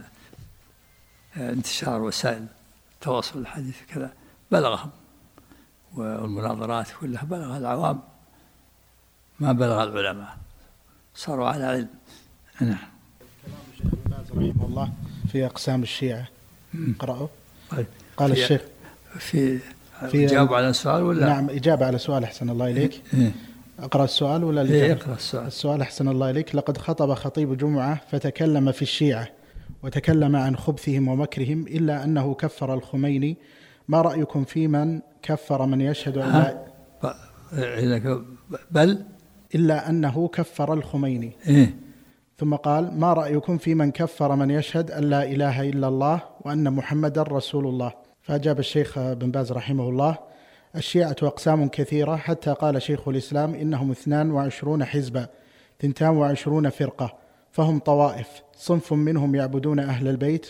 انتشار وسائل التواصل الحديث كذا بلغهم، والمناظرات كلها بلغ العوام ما بلغ العلماء، صاروا على علم. نعم. كلام الشيخ ابن باز رحمه الله في أقسام الشيعة قرأوا. طيب. قال الشيخ في في إجابة على السؤال ولا؟ نعم إجابة على سؤال أحسن الله إليك. إيه؟ أقرأ السؤال ولا؟ إيه اقرأ السؤال. السؤال أحسن الله إليك. لقد خطب خطيب جمعة فتكلم في الشيعة وتكلم عن خبثهم ومكرهم إلا أنه كفر الخميني، ما رأيكم في من كفر من يشهد أن لا بل إلا أنه كفر الخميني؟ إيه؟ ثم قال ما رأيكم في من كفر من يشهد أن لا إله إلا الله وأن محمدا رسول الله؟ فأجاب الشيخ بن باز رحمه الله الشيعة أقسام كثيرة، حتى قال شيخ الإسلام إنهم اثنان وعشرون حزبا ثنتان وعشرون فرقة، فهم طوائف، صنف منهم يعبدون أهل البيت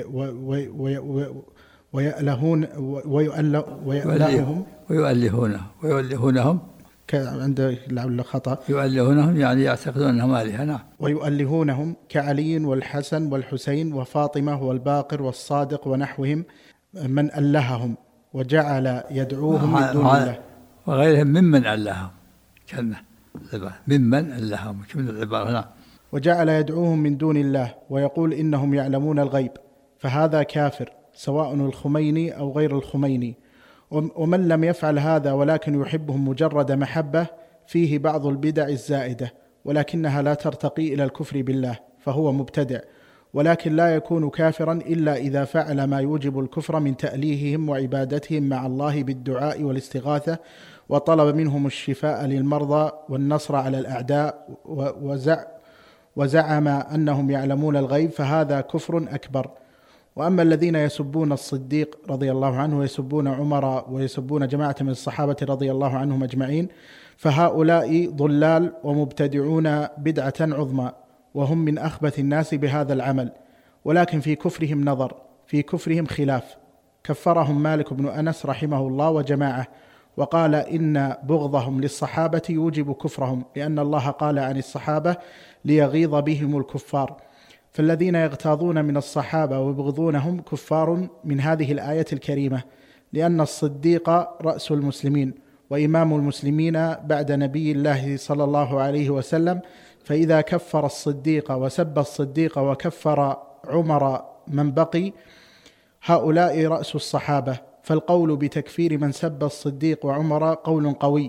ويألهون ويؤلههم ويؤلهونه ويؤلهونهم عند لعل خطأ يؤلهونهم يعني يعتقدون أنهم آلهة نعم. ويؤلهونهم كعلي والحسن والحسين وفاطمة والباقر والصادق ونحوهم من ألههم وجعل يدعوهم من دون الله وغيرهم ممن ألههم كان ممن ألههم كمن العبارة نعم. وجعل يدعوهم من دون الله ويقول إنهم يعلمون الغيب، فهذا كافر سواء الخميني أو غير الخميني. ومن لم يفعل هذا ولكن يحبهم مجرد محبة فيه بعض البدع الزائدة ولكنها لا ترتقي إلى الكفر بالله، فهو مبتدع، ولكن لا يكون كافرا إلا إذا فعل ما يوجب الكفر من تأليههم وعبادتهم مع الله بالدعاء والاستغاثة وطلب منهم الشفاء للمرضى والنصر على الأعداء وزع وزعم أنهم يعلمون الغيب، فهذا كفر أكبر. وأما الذين يسبون الصديق رضي الله عنه ويسبون عمر ويسبون جماعة من الصحابة رضي الله عنهم أجمعين فهؤلاء ضلال ومبتدعون بدعة عظمى، وهم من أخبث الناس بهذا العمل، ولكن في كفرهم نظر، في كفرهم خلاف. كفرهم مالك بن أنس رحمه الله وجماعة، وقال إن بغضهم للصحابة يوجب كفرهم، لأن الله قال عن الصحابة ليغيظ بهم الكفار، فالذين يغتاظون من الصحابة ويبغضونهم كفار من هذه الآية الكريمة، لأن الصديق رأس المسلمين وإمام المسلمين بعد نبي الله صلى الله عليه وسلم، فإذا كفر الصديق وسب الصديق وكفر عمر من بقي هؤلاء رأس الصحابة، فالقول بتكفير من سب الصديق وعمر قول قوي،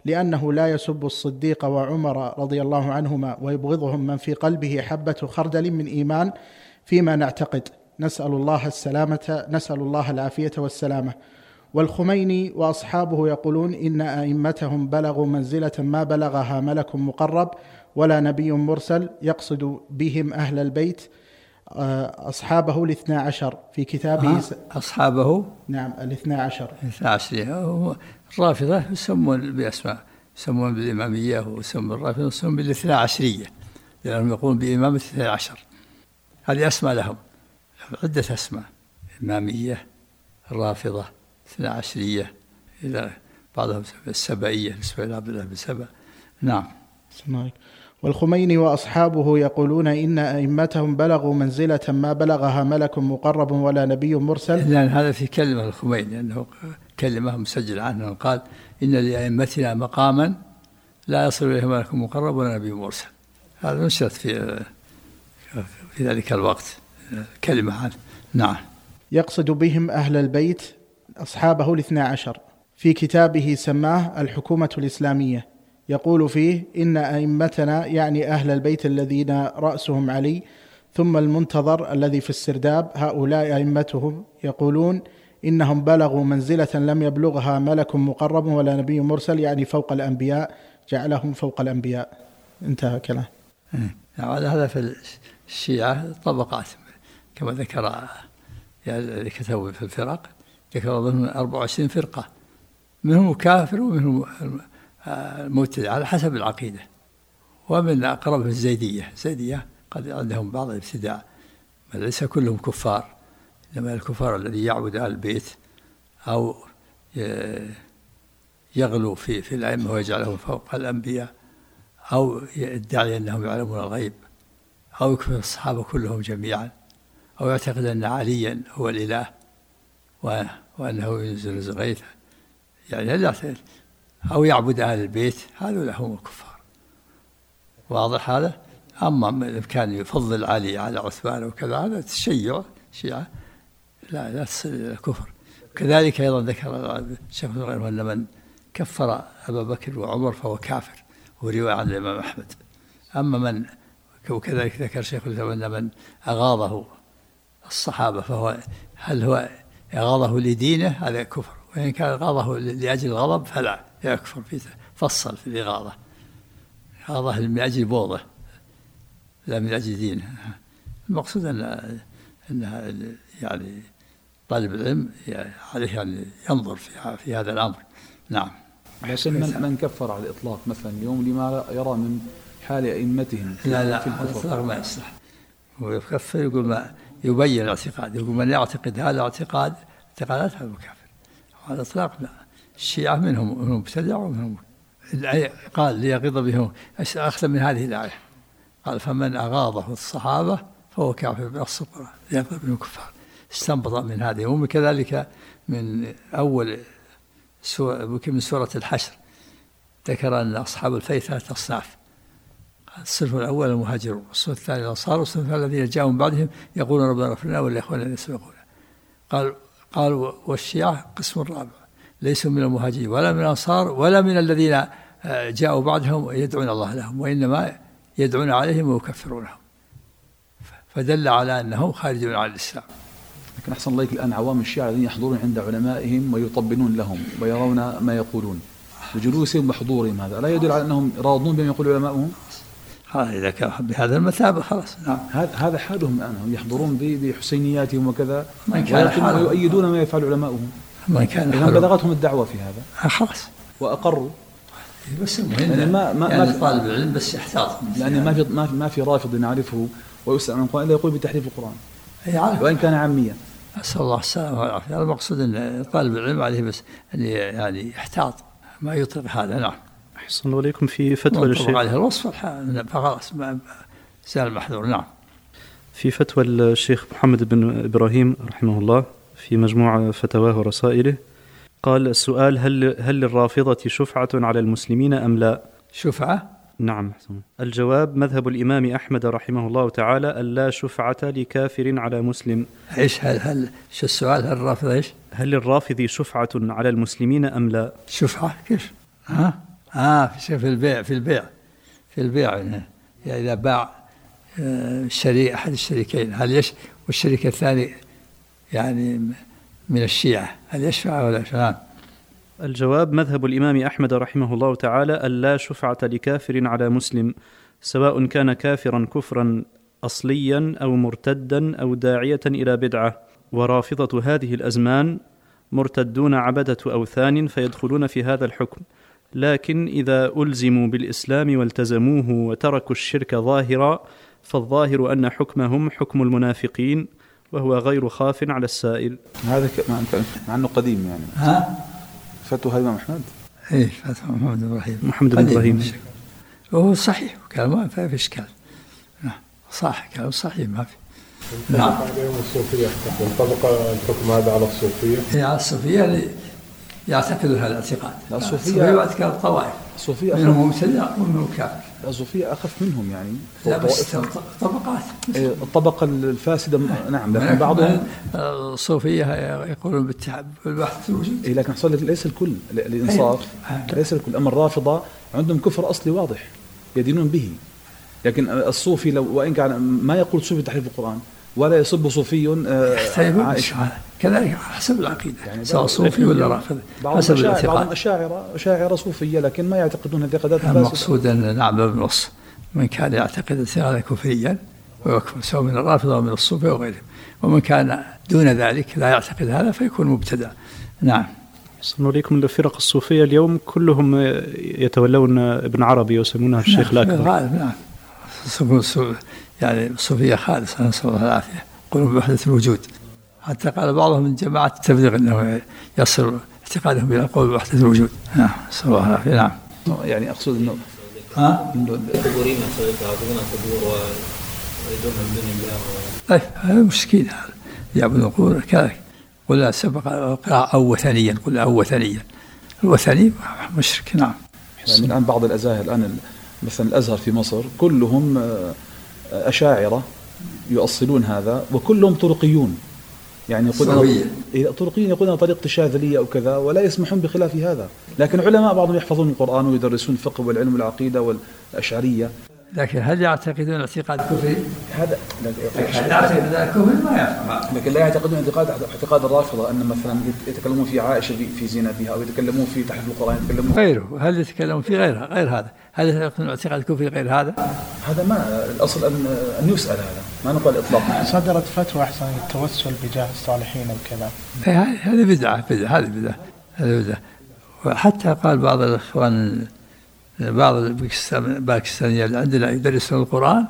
لأنه لا يسب الصديق وعمر رضي الله عنهما ويبغضهم من في قلبه حبة خردل من إيمان فيما نعتقد، نسأل الله السلامة نسأل الله العافية والسلامة. والخميني وأصحابه يقولون إن أئمتهم بلغوا منزلة ما بلغها ملك مقرب ولا نبي مرسل، يقصد بهم أهل البيت أصحابه الاثنى عشر في كتابه. أصحابه نعم الاثنى عشر الاثنى عشر. الرافضة يسمون بأسماء، يسمون بالإمامية ويسمون الرافضة يسمون بالاثنى عشرية، لأنهم يقولون بإمامة الاثنى عشر. هذه أسماء لهم، عدة أسماء: إمامية، الرافضة، اثنى عشرية، إلى بعضهم السبائية نسبة إلى عبد الله بن سبأ. نعم. والخميني وأصحابه يقولون إن أئمتهم بلغوا منزلة ما بلغها ملك مقرب ولا نبي مرسل. لأن هذا في كلمة الخميني، أنه كلمة مسجل عنه، قال إن لأئمتنا مقاما لا يصل إليه ملك مقرب ولا نبي مرسل. هذا نشرت في في ذلك الوقت كلمة عنه. نعم. يقصد بهم أهل البيت أصحابه الاثنى عشر في كتابه سماه الحكومة الإسلامية، يقول فيه إن أئمتنا يعني أهل البيت الذين رأسهم علي ثم المنتظر الذي في السرداب، هؤلاء أئمتهم يقولون إنهم بلغوا منزلة لم يبلغها ملك مقرب ولا نبي مرسل، يعني فوق الأنبياء، جعلهم فوق الأنبياء. انتهى كلام. هذا في الشيعة طبقات كما ذكر يعني كتبوا في الفرق، ذكر ضمن أربع وعشرين فرقة، منهم كافر ومنهم المبتدع على حسب العقيدة. ومن أقربهم الزيدية، الزيدية قد عندهم بعض الابتداع، ليس كلهم كفار، إنما الكفار الذي يعبد آل البيت أو يغلو في في الأئمة ويجعلهم فوق الأنبياء، أو يدعي أنهم يعلمون الغيب، أو يكفر الصحابة كلهم جميعا، أو يعتقد أن عليا هو الإله وأنه ينزل الغيث، يعني لا، أو يعبد أهل البيت، هؤلاء هم الكفار. واضح هذا؟ أما إذا كان يفضل علي على عثمان وكذا، هذا تشيع شيعة، لا لا تصل إلى الكفر. كذلك أيضا ذكر الشيخ غيره أن من كفر أبا بكر وعمر فهو كافر، ورواية عن الإمام أحمد. أما من وكذلك ذكر الشيخ أن من أغاضه الصحابة فهو هل هو أغاضه لدينه، هذا كفر، وإن كان أغاضه لأجل الغضب فلا يكفر. في فصل في الإغاظة، أغاضه من أجل بغضه لا من أجل دينه. المقصود أن أن يعني طالب العلم عليه أن ينظر في في هذا الأمر. نعم. بس من من كفر على الإطلاق مثلا اليوم لما يرى من حال أئمتهم لا لا الإطلاق ما يصلح. هو يكفر يقول ما يبين الاعتقاد، يقول من يعتقد هذا اعتقاد اعتقادات هذا كافر. على الإطلاق لا. الشيعة منهم منهم مبتدع ومنهم، قال ليغض بهم أخذ من هذه الآية، قال فمن أغاضه الصحابة فهو كافر بنص القرآن، ليغض بهم كفار. استنبط من هذه، وكذلك من أول سورة من سورة الحشر ذكر أن أصحاب الفيء ثلاثة أصناف. الصنف الأول المهاجرون، والصنف الثاني الأنصار، والصنف الذين جاءوا من بعدهم يقولون ربنا اغفر لنا ولإخواننا الذين سبقونا. قال قال والشيعة قسم رابع، ليسوا من المهاجرين ولا من الأنصار ولا من الذين جاءوا بعدهم يدعون الله لهم، وإنما يدعون عليهم ويكفرونهم، فدل على أنهم خارجون عن الإسلام. لكن أحسن الله الآن عوام الشيعة الذين يحضرون عند علمائهم ويطبلون لهم ويرون ما يقولون وجلوسهم وحضورهم، هذا لا يدل على أنهم راضون بما يقول علمائهم؟ إذا كان بهذا المثابة خلاص. نعم. هذا حالهم الآن، هم يحضرون بحسينياتهم وكذا ويؤيدون ما يفعل علمائهم. ما كان بلغتهم الدعوة في هذا خلاص وأقروا. بس يعني ما ما يعني ما طالب العلم بس يحتاط، لأن ما في ما في ما في رافض نعرفه ويسأل عن القرآن إلا يقول بتحريف القرآن وإن كان عاميا. أسأل الله السلامة والعافية. المقصود أن طالب العلم عليه بس أن يعني يحتاط ما يطلق هذا. نعم. أحسن الله عليكم. في فتوى الشيخ عليه الوصف فخلاص ما زال محذور. نعم. في فتوى الشيخ محمد بن إبراهيم رحمه الله في مجموعة فتواه ورسائله، قال السؤال: هل هل للرافضة شفعة على المسلمين أم لا؟ شفعة؟ نعم. الجواب: مذهب الإمام أحمد رحمه الله تعالى ألا شفعة لكافر على مسلم. إيش هل هل شو السؤال؟ هل الرافض إيش؟ هل للرافض شفعة على المسلمين أم لا؟ شفعة كيف؟ ها؟ آه في في البيع في البيع في البيع يعني إذا باع الشريك أحد الشريكين هل يش والشريك الثاني يعني من الشيعة هل يشفع ولا يشفع؟ الجواب: مذهب الإمام أحمد رحمه الله تعالى ألا شفعة لكافر على مسلم، سواء كان كافرا كفرا أصليا أو مرتدا أو داعية إلى بدعة. ورافضة هذه الأزمان مرتدون عبدة أوثان فيدخلون في هذا الحكم، لكن إذا ألزموا بالإسلام والتزموه وتركوا الشرك ظاهرا فالظاهر أن حكمهم حكم المنافقين، وهو غير خاف على السائل. هذا مع أنه قديم يعني. ها؟ فتوى هذا محمد؟ إيه فتوى محمد بن إبراهيم. محمد بن إبراهيم. وهو صحيح كلام ما في إشكال. نعم صح كلام صحيح ما في. نعم. عليهم الصوفية ينطبق الحكم هذا على الصوفية؟ إيه على الصوفية اللي يعتقدون هذا الاعتقاد. الصوفية واعتقاد الطوائف. الصوفية منهم مبتدع ومنهم كافر. الصوفية أخف منهم يعني. لا بس طبقات. الطبقة الفاسدة نعم، لكن بعضهم الصوفية يقولون بالاتحاد بالبحث الوجود. إيه لكن حصل ليس الكل الإنصاف ليس الكل. أما الرافضة عندهم كفر أصلي واضح يدينون به، لكن الصوفي لو وإن كان ما يقول صوفي تحريف القرآن ولا يصب صوفي عائشة كذلك حسب العقيدة يعني سواء صوفي ولا رافضي حسب الاعتقاد. بعض الأشاعرة أشاعرة صوفية لكن ما يعتقدون اعتقادات. المقصود أن نعم بالنص من كان يعتقد اعتقادا كفريا ويكفر سواء من الرافضة ومن الصوفية وغيرهم، ومن كان دون ذلك لا يعتقد هذا فيكون مبتدع. نعم. سنريكم الفرق الصوفية اليوم كلهم يتولون ابن عربي ويسمونها الشيخ الأكبر. نعم يعني الصوفية خالصة نسأل الله العافية، يقولون بوحدة الوجود، حتى قال بعضهم من جماعة التبليغ أنه يصل اعتقادهم إلى قول بوحدة الوجود. نعم نسأل الله العافية. نعم يعني أقصد أنه ها القبورين يعبدون القبور ويدون من دون الله. أي هذا مشكلة يعبدون القبور كذلك. ولا سبق أو وثنيا قل أو وثنيا الوثني مشرك. نعم. يعني الآن بعض الأزاهر الآن مثلا الأزهر في مصر كلهم أشاعرة يؤصلون هذا وكلهم طرقيون يعني يقولون طرقيين يقولون طريقة الشاذلية أو كذا ولا يسمحون بخلاف هذا، لكن علماء بعضهم يحفظون القرآن ويدرسون الفقه والعلم والعقيدة والأشعرية. لكن هل يعتقدون اعتقاد كفري؟ هذا يعتقد ذلك كفر ما يفهم. لكن لا يعتقدون اعتقاد اعتقاد الرافضة أن مثلا يتكلمون في عائشة في زينتها أو يتكلمون في تحريف القرآن يتكلمون غيره. هل يتكلمون في غيرها غير هذا؟ هل يعتقدون اعتقاد كفري غير هذا؟ هذا ما الأصل أن أن يسأل هذا ما نقول إطلاقا. صدرت فتوى أحسن التوسل بجاه الصالحين وكذا. هذه بدعة بدعة هذه بدعة هذه بدعة. وحتى قال بعض الإخوان بعض الباكستانيين اللي عندنا يدرسون القرآن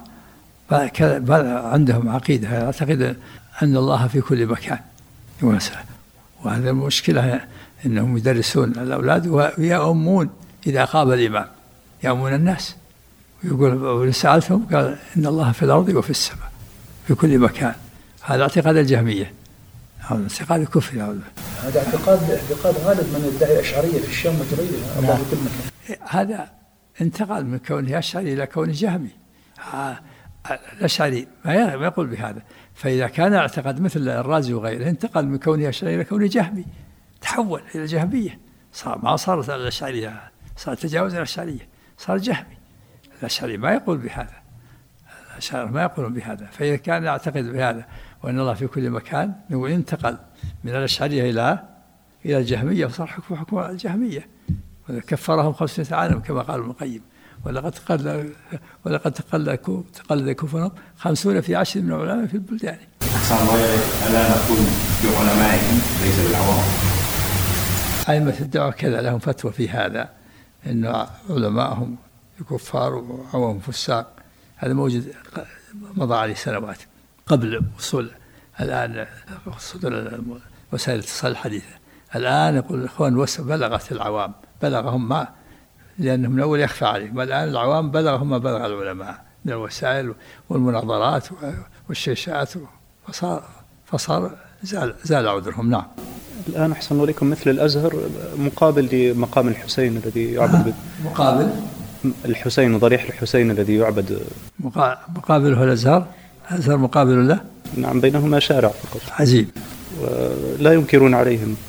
عندهم عقيدة يعتقد أن الله في كل مكان وهذا مشكلة أنهم يدرسون الأولاد ويأمون إذا قام الإمام يأمون الناس ويقول سألتهم قال إن الله في الأرض وفي السماء في كل مكان. هذا اعتقاد الجهمية، هذا اعتقاد الكفر. هذا اعتقاد اعتقاد غالب من يدعي أشعرية في الشام وغيرها الله في كل مكان. هذا انتقل من كونه أشعري إلى كونه جهمي. الأشعري ما يقول بهذا، فإذا كان اعتقد مثل الرازي وغيره انتقل من كونه أشعري إلى كونه جهمي، تحول إلى جهمية، صار ما صارت الأشعرية، صار تجاوز الأشعرية، صار جهمي. الأشعري ما يقول بهذا، الأشاعرة ما يقولون بهذا. فإذا كان يعتقد بهذا وأن الله في كل مكان وانتقل من الأشعرية إلى إلى الجهمية فصار حكم حكم الجهمية، كفرهم خمسين عاما كما قال ابن القيم. ولقد تقلد ولقد تقلد تقلد كفرهم خمسون في عشر من العلماء في البلدان. أحسن الله ألا نقول بعلمائهم ليس بالعوام. أئمة الدعوة كذا لهم فتوى في هذا، إنه علماءهم كفار وعوام فساق. هذا موجود مضى عليه سنوات قبل وصول الآن وصول وسائل الاتصال الحديثة. الآن يقول الإخوان بلغت العوام، بلغهم ما لأنه من أول يخفى عليهم، والآن العوام بلغهم ما بلغ العلماء من الوسائل والمناظرات والشاشات، فصار فصار زال زال عذرهم. نعم. الآن أحسن عليكم مثل الأزهر مقابل لمقام الحسين الذي يعبد آه مقابل الحسين وضريح الحسين الذي يعبد مقابله الأزهر. الأزهر مقابل له. نعم بينهما شارع فقط. عجيب. ولا ينكرون عليهم.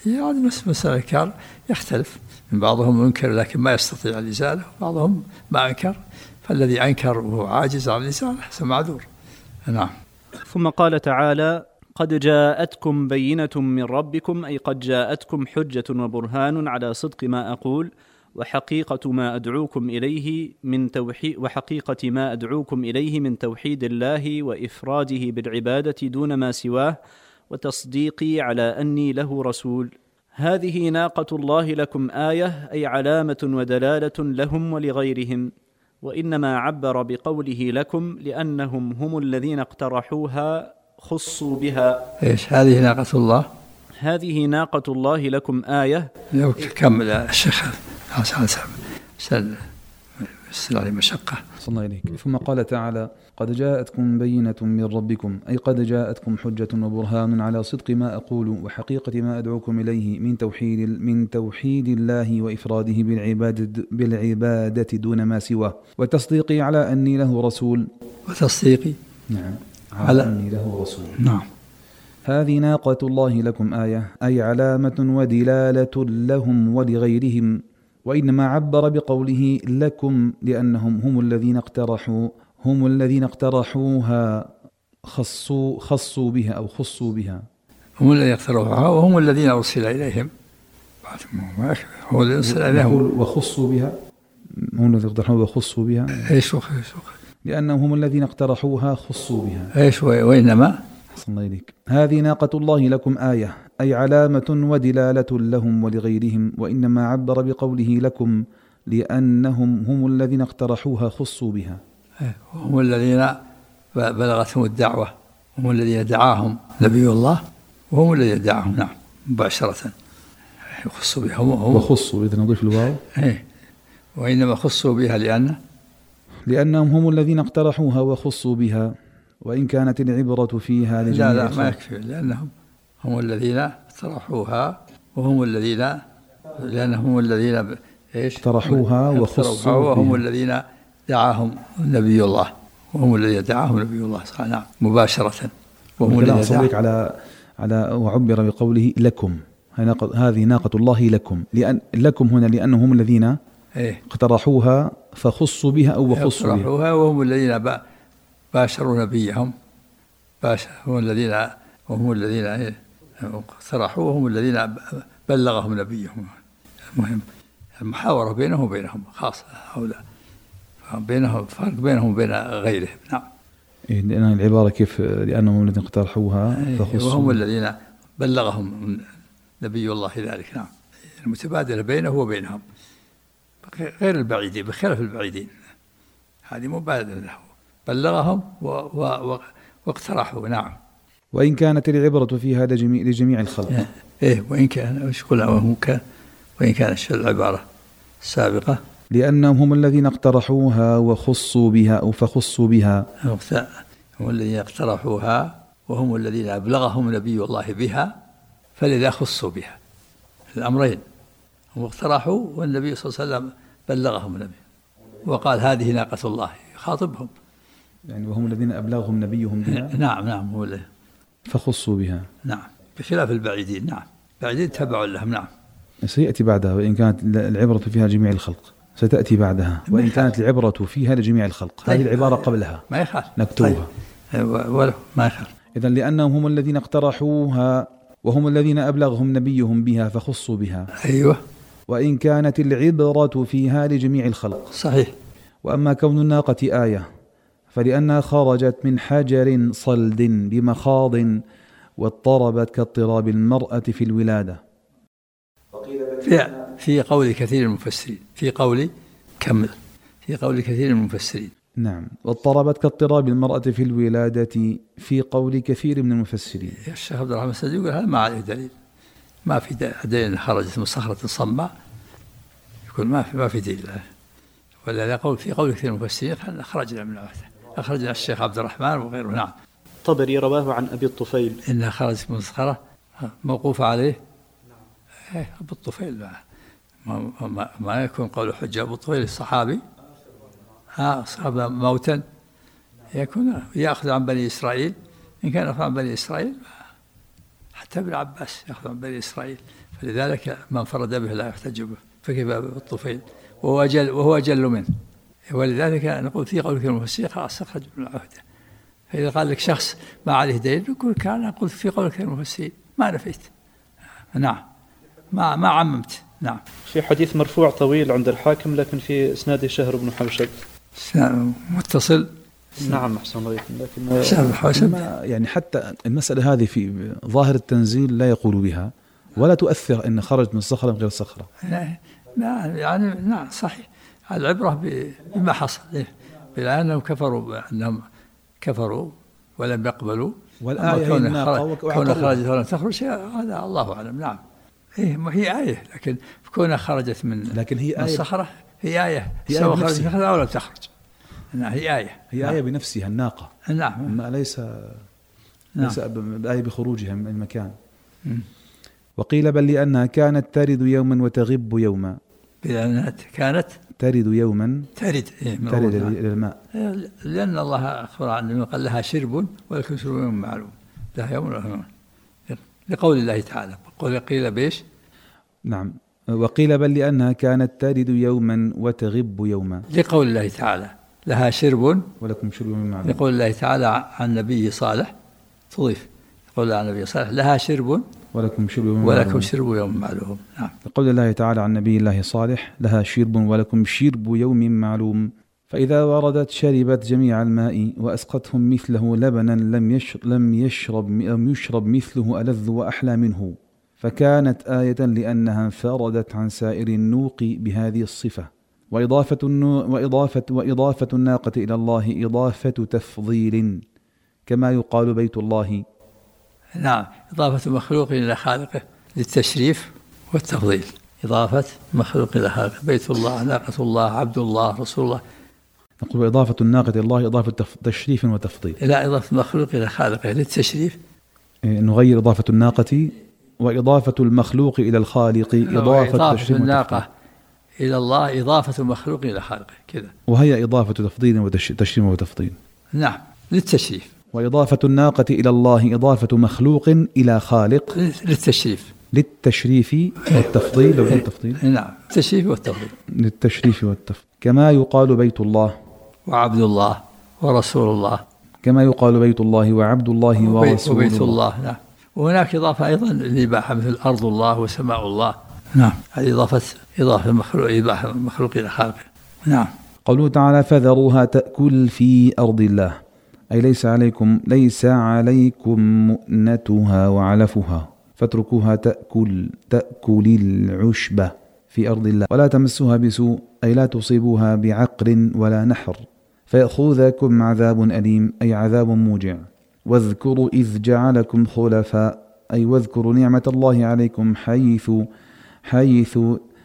يعني بس مسألة الإنكار يختلف، من بعضهم ينكر لكن ما يستطيع الإزالة، وبعضهم ما أنكر، فالذي أنكر وهو عاجز عن الإزالة معذور. نعم. ثم قال تعالى: قد جاءتكم بينة من ربكم، أي قد جاءتكم حجة وبرهان على صدق ما أقول وحقيقة ما أدعوكم إليه من توحيد وحقيقة ما أدعوكم إليه من توحيد الله وإفراده بالعبادة دون ما سواه، وتصديقي على أني له رسول. هذه ناقة الله لكم آية، أي علامة ودلالة لهم ولغيرهم، وإنما عبر بقوله لكم لأنهم هم الذين اقترحوها خصوا بها. إيش هذه ناقة الله؟ هذه ناقة الله لكم آية. لو كمل الشيخ سل سل عليه مشقة. صلى الله عليك. ثم قال تعالى: قد جاءتكم بينة من ربكم، أي قد جاءتكم حجة وبرهان على صدق ما أقول وحقيقة ما أدعوكم إليه من توحيد من توحيد الله وإفراده بالعبادة بالعبادة دون ما سواه، وتصديقي على أني له رسول. وتصديقي نعم على أني له رسول. نعم. هذه ناقة الله لكم آية، أي علامة ودلالة لهم ولغيرهم، وإنما عبر بقوله لكم لأنهم هم الذين اقترحوا هم الذين اقترحوها خصوا خصوا بها أو خصوا بها. هم الذين اقترحوها وهم الذين أرسل إليهم. هو الذي أرسل إليهم وخصوا بها. هم الذين اقترحوها وخصوا بها. إيش لأنهم هم الذين اقترحوها خصوا بها. إيش وإنما. صلى الله عليك. هذه ناقة الله لكم آية، أي علامة ودلالة لهم ولغيرهم، وإنما عبر بقوله لكم لأنهم هم الذين اقترحوها خصوا بها. هم الذين بلغتهم الدعوة، هم الذين دعاهم نبي الله، وهم الذين دعاهم. نعم مباشرة خصوا بها. هم وخصوا إذا نضيف الواو. إيه. وإنما خصوا بها لأن لأنهم هم الذين اقترحوها وخصوا بها، وإن كانت العبرة فيها لجميع. لا لا ما يكفي، لأنهم هم الذين اقترحوها وهم الذين لأنهم هم الذين إيش اقترحوها وخصوا وهم بها. الذين دعاهم نبي الله، وهم الذين دعاهم نبي الله. نعم مباشرة. وهم الذين دعاهم على على وعبر بقوله لكم. هذه ناقة الله لكم، لأن لكم هنا لأنهم هم الذين إيه؟ اقترحوها فخصوا بها أو وخصوا بها، وهم الذين باشروا نبيهم، هم الذين وهم الذين اقترحوا وهم الذين بلغهم نبيهم. المهم المحاورة بينهم وبينهم خاصة، هؤلاء بينهم فرق بينهم وبين غيرهم. نعم. إيه لأن العبارة كيف لأنهم الذين اقترحوها فخصوا وهم الذين بلغهم نبي الله ذلك. نعم المتبادل بينه وبينهم غير البعيدين، بخلاف البعيدين هذه مبادلة له، بلغهم و و واقترحوا. نعم. وإن كانت العبرة فيها لجميع, لجميع الخلق. إيه وإن كان وش كل كان وإن كان العبارة السابقة لأنهم هم الذين اقترحوها وخصوا بها أو فخصوا بها. هم الذين اقترحوها وهم الذين أبلغهم نبي الله بها، فلذا خصوا بها. الأمرين، هم اقترحوا والنبي صلى الله عليه وسلم بلغهم النبي وقال هذه ناقة الله، يخاطبهم يعني وهم الذين أبلغهم نبيهم بها. نعم نعم هو الذي فخصوا بها. نعم بخلاف البعيدين. نعم البعيدين تبعوا لهم. نعم سيأتي بعدها وإن كانت العبرة فيها جميع الخلق، ستأتي بعدها وإن كانت العبرة فيها لجميع الخلق. طيب. هذه العبارة قبلها ما يخالف نكتبها. طيب. ولا ما يخالف. إذن لأنهم هم الذين اقترحوها وهم الذين أبلغهم نبيهم بها فخصوا بها. أيوة. وإن كانت العبرة فيها لجميع الخلق. صحيح. وأما كون الناقة آية فلأنها خرجت من حجر صلد بمخاض واضطربت كاضطراب المرأة في الولادة. في في قول كثير من المفسرين في قول كمل في قول كثير من المفسرين. نعم واضطربت كاضطراب المرأة في الولادة في قول كثير من المفسرين. الشيخ عبد الرحمن السعدي يقول هذا ما عليه دليل، ما في دليل خرجت من صخرة صماء، يقول ما في ما في دليل. ولا يقول في قول كثير من المفسرين أخرجنا من أخرجنا الشيخ عبد الرحمن وغيره. نعم. طبري رواه عن أبي الطفيل إنها خرجت من صخرة موقوف عليه. نعم. أبو الطفيل ما, ما, ما يكون قول حجة. أبو الطفيل الصحابي ها صاب موتا يكون يأخذ عن بني إسرائيل، إن كان يأخذ عن بني إسرائيل حتى حتى ابن عباس يأخذ عن بني إسرائيل، فلذلك من فرد به لا يحتج به، فكيف بالطفيل وهو أجل, وهو أجل منه. ولذلك نقول في قول المفسر خلاص أخرج من العهدة. فإذا قال لك شخص ما عليه دليل نقول كان أقول في قول المفسرين ما نفيت. نعم ما ما عممت. نعم. في حديث مرفوع طويل عند الحاكم لكن في إسناده شهر بن حوشب متصل. نعم أحسن الله، لكن شهر حوشب يعني حتى المسألة هذه في ظاهر التنزيل لا يقول بها ولا تؤثر إن خرجت من صخرة من غير صخرة. لا يعني نعم صحيح، العبرة بما حصل، بأنهم كفروا أنهم كفروا ولم يقبلوا، والآية كون خرجت ولم تخرج هذا الله أعلم. نعم إيه هي آية، لكن كونها خرجت من لكن هي آية الصخرة هي آية سواء خرجت من أو لم تخرج. نعم هي آية، هي آية بنفسها الناقة. نعم ما ليس نعم. ليس بآية بخروجها من المكان. م. وقيل بل لأنها كانت ترد يوما وتغب يوما، لأنها كانت ترد يوما ترد إيه ترد إلى الماء، لأن الله أخبر عنه قال لها شرب ولكم شرب يوم معلوم، لها يوم ولها لقول الله تعالى. قيل بيش؟ نعم. وقيل بل لأنها كانت ترد يوما وتغب يوما، لقول الله تعالى لها شرب ولكم شرب يوم معلوم. لقول الله تعالى عن نبي صالح تضيف، يقول عن نبي صالح لها شرب ولكم شرب يوم ولكم معلوم. شرب يوم معلوم. نعم. لقول الله تعالى عن نبي الله صالح لها شرب ولكم شرب يوم معلوم، فإذا وردت شربت جميع الماء وأسقتهم مثله لبنا لم يشرب لم يشرب لم يشرب مثله ألذ وأحلى منه، فكانت آية لأنها انفردت عن سائر النوق بهذه الصفة. وإضافة وإضافة وإضافة الناقة إلى الله إضافة تفضيل، كما يقال بيت الله. نعم إضافة مخلوق إلى خالقه للتشريف والتفضيل. إضافة مخلوق إلى خالقه، بيت الله، ناقة الله، عبد الله، رسول الله. نقول إضافة الناقة إلى الله إضافة تشريف وتفضيل. لا إضافة مخلوق إلى خالقه للتشريف. نغير إضافة الناقة وإضافة المخلوق إلى الخالق إضافة, إضافة تشريف الناقة وتفضيل. إلى الله إضافة مخلوق إلى خالقه كذا، وهي إضافة تفضيل وتشريف وتفضيل. نعم للتشريف. وإضافة الناقة إلى الله إضافة مخلوق إلى خالق للتشريف للتشريف والتفضيل والتفضيل. نعم التشريف والتفضيل. للتشريف والتفضيل، كما يقال بيت الله وعبد الله ورسول الله، كما يقال بيت الله وعبد الله ورسول وبيت الله. الله. نعم. وهناك إضافة أيضا للإباحة مثل أرض الله وسماء الله. نعم هذه إضافة إضافة مخلوق إباحة مخلوق إلى خالقه. نعم. قوله تعالى فذروها تأكل في أرض الله، أي ليس عليكم ليس عليكم مؤنتها وعلفها، فاتركوها تأكل تأكل العشبة في أرض الله، ولا تمسوها بسوء، أي لا تصيبوها بعقر ولا نحر، فيأخذكم عذاب أليم، أي عذاب موجع. واذكروا إذ جعلكم خلفاء، أي واذكروا نعمة الله عليكم حيث حيث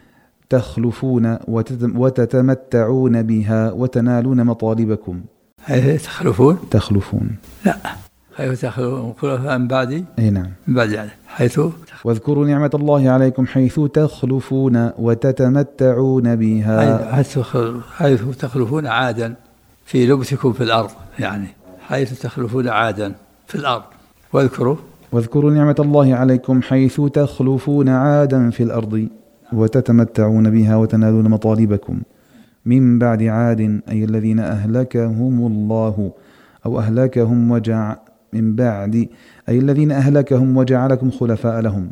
تخلفون وتتمتعون بها وتنالون مطالبكم. حيث تخلفون تخلفون لا حيث تخلفون خلفاء من بعدي. أي نعم من بعد يعني حيث. واذكروا نعمة الله عليكم حيث تخلفون وتتمتعون بها، حيث حيث تخلفون عادا في لبثكم في الأرض، يعني حيث تخلفون عادا في الأرض. واذكروا واذكروا نعمة الله عليكم حيث تخلفون عادا في الأرض وتتمتعون بها وتنالون مطالبكم من بعد عاد، أي الذين أهلكهم الله أو أهلكهم وجع من بعد أي الذين أهلكهم وجعلكم خلفاء لهم.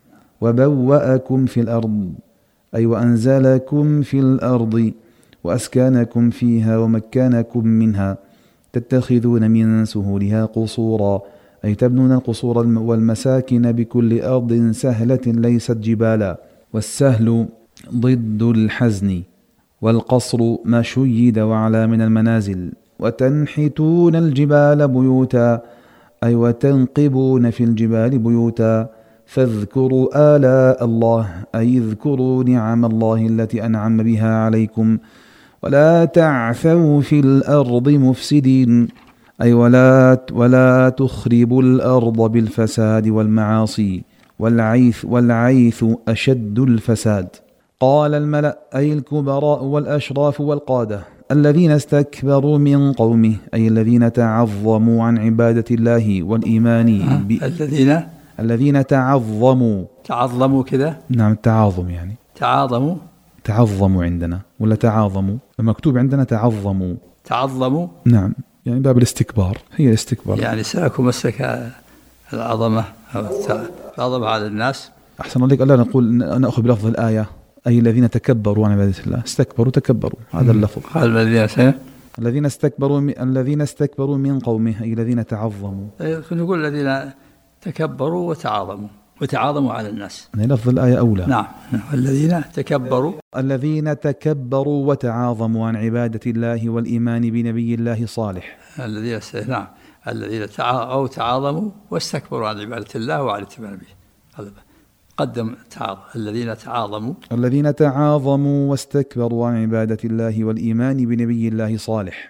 وبوأكم في الأرض، أي وأنزلكم في الأرض وأسكانكم فيها ومكانكم منها، تتخذون من سهولها قصورا، أي تبنون القصور والمساكن بكل أرض سهلة ليست جبالا. والسهل ضد الحزن، والقصر ما شيد وعلى من المنازل. وتنحتون الجبال بيوتا، أي وتنقبون في الجبال بيوتا. فاذكروا آلاء الله، أي اذكروا نعم الله التي أنعم بها عليكم. ولا تعثوا في الأرض مفسدين، أي ولا ولا تخربوا الأرض بالفساد والمعاصي. والعيث والعيث أشد الفساد. قال الملأ، أي الكبراء والأشراف والقادة، الذين استكبروا من قومه، أي الذين تعظموا عن عبادة الله والإيمان ب... الذين الذين تعظموا. تعظموا كذا؟ نعم التعاظم يعني تعاظموا تعظموا عندنا ولا تعاظموا؟ المكتوب عندنا تعظموا. تعظموا نعم يعني باب الاستكبار، هي الاستكبار يعني سلكوا مسلك العظمة أو العظمة على الناس. أحسن عليك. ألا نقول أنا أخذ بلفظ الآية أي الذين تكبروا عن عبادة الله، استكبروا تكبروا، هذا اللفظ. قال الذين الذين استكبروا من الذين استكبروا من قومه أي الذين تعظموا. نقول الذين تكبروا وتعاظموا وتعاظموا على الناس، يعني لفظ الآية أولى. نعم الذين تكبروا الذين تكبروا وتعاظموا عن عبادة الله والإيمان بنبي الله صالح. الذين نعم الذين أو تعاظموا واستكبروا عن عبادة الله وعن اتباع نبيه. قدم تعاظم الذين تعاظموا الذين تعاظموا واستكبروا عن عبادة الله والإيمان بنبي الله صالح.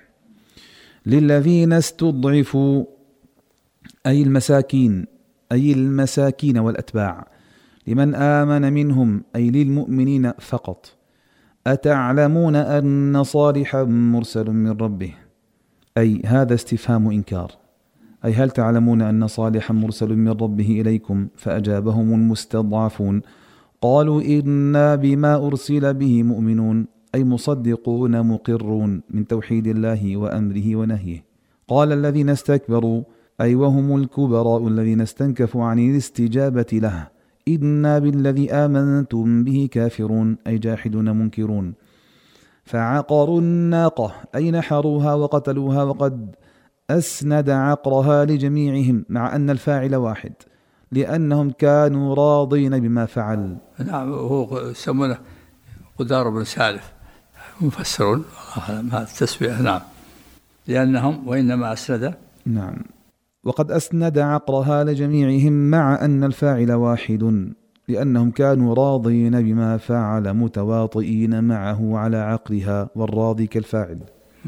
للذين استضعفوا أي المساكين أي المساكين والأتباع. لمن آمن منهم أي للمؤمنين فقط. أتعلمون أن صالحا مرسل من ربه أي هذا استفهام إنكار، أي هل تعلمون أن صالحا مرسل من ربه إليكم؟ فأجابهم المستضعفون قالوا إنا بما أرسل به مؤمنون أي مصدقون مقرون من توحيد الله وأمره ونهيه. قال الذين استكبروا أي وهم الكبراء الذين استنكفوا عن الاستجابة له إنا بالذي آمنتم به كافرون أي جاحدون منكرون. فعقروا الناقة أي نحروها وقتلوها وقد أسند عقرها لجميعهم مع أن الفاعل واحد لأنهم كانوا راضين بما فعل. نعم هو يسمونه قدار بن سالف مفسرون هذا التسبيح. نعم لأنهم وإنما أسند. نعم وقد أسند عقرها لجميعهم مع أن الفاعل واحد لأنهم كانوا راضين بما فعل متواطئين معه على عقرها والراضي كالفاعل.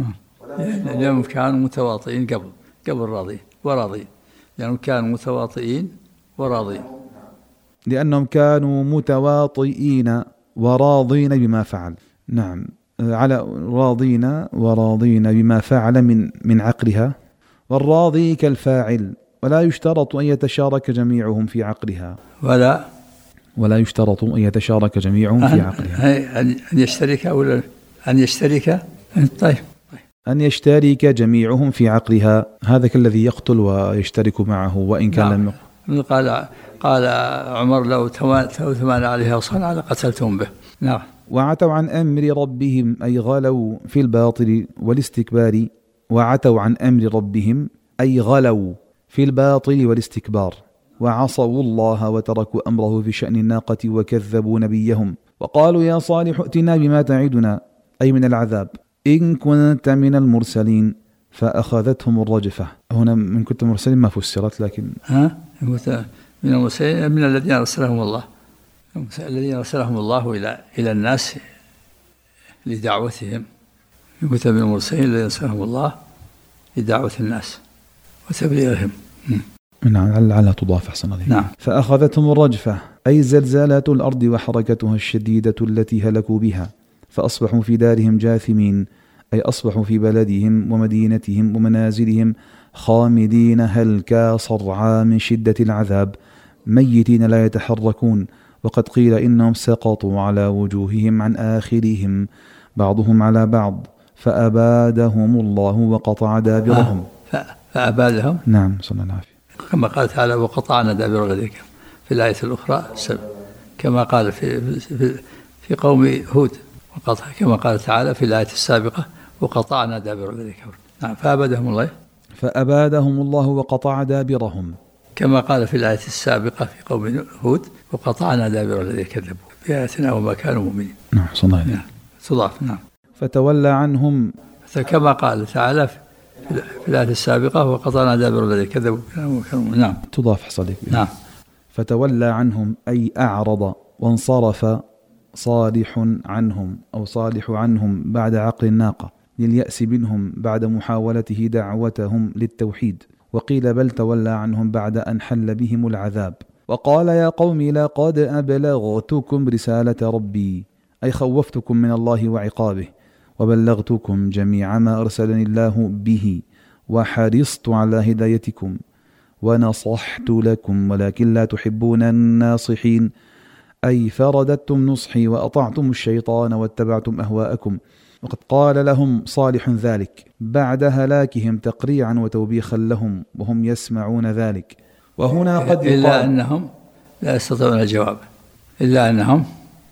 لأنهم كانوا متواطئين قبل قبل راضين وراضين لأنهم كانوا متواطئين وراضين لأنهم كانوا متواطئين وراضين بما فعل. نعم على راضين وراضين بما فعل من من عقرها والراضي كالفاعل. ولا يشترط أن يتشارك جميعهم في عقرها ولا ولا يشترط أن يتشارك جميعهم في عقرها أن يشترك ولا أن يشترك. طيب أن يشترك جميعهم في عقرها هذا كالذي يقتل ويشترك معه وإن كان نعم. لم قال قال عمر لو تمان عليها صنع لقتلتهم به. نعم وعتوا عن أمر ربهم أي غلوا في الباطل والاستكبار. وعتوا عن أمر ربهم أي غلوا في الباطل والاستكبار. وعصوا الله وتركوا أمره في شأن الناقة وكذبوا نبيهم وقالوا يا صالح ائتنا بما تعدنا أي من العذاب إن كنت من المرسلين فأخذتهم الرجفة. هنا من كنت مرسلين ما فسرت لكن ها من المرسلين من الذين أرسلهم الله الذين أرسلهم الله إلى إلى الناس لدعوتهم. من كنت من المرسلين الذين أرسلهم الله لدعوة الناس وتبليغهم. نعم لعلها تضاف أحسن عليك. نعم. فأخذتهم الرجفة أي زلزالات الأرض وحركتها الشديدة التي هلكوا بها فأصبحوا في دارهم جاثمين أي أصبحوا في بلدهم ومدينتهم ومنازلهم خامدين هلكا صرعا من شدة العذاب ميتين لا يتحركون. وقد قيل إنهم سقطوا على وجوههم عن آخرهم بعضهم على بعض فأبادهم الله وقطع دابرهم. آه. فأبادهم. نعم صلى الله عليه وسلم. كما قال تعالى وقطعنا دابر الذين في الآية الأخرى كما قال في في, في قوم هود وقطع كما قال تعالى في الآية السابقة وقطعنا دابر الذين كفروا. نعم فأبادهم الله فأبادهم الله وقطع دابرهم كما قال في الآية السابقة في قوم هود وقطعنا دابر الذين كذبوا بآياتنا وما كانوا مؤمنين. نعم صلى الله عليه وسلم. تضاف. نعم فتولى عنهم كما قال تعالى في الآية السابقة وقطعنا دابر الذين كذبوا. نعم تضاف حصلك. نعم فتولى عنهم أي أعرض وانصرف صالح عنهم أو صالح عنهم بعد عقر الناقة لليأس منهم بعد محاولته دعوتهم للتوحيد. وقيل بل تولى عنهم بعد أن حل بهم العذاب. وقال يا قوم لقد أبلغتكم رسالة ربي أي خوفتكم من الله وعقابه وبلغتكم جميع ما أرسلني الله به وحرصت على هدايتكم ونصحت لكم ولكن لا تحبون الناصحين، أي فرددتم نصحي وأطعتم الشيطان واتبعتم أهواءكم. وقد قال لهم صالح ذلك بعد هلاكهم تقريعا وتوبيخا لهم وهم يسمعون ذلك. وهنا قد يقال إلا أنهم لا يستطيعون الجواب، إلا أنهم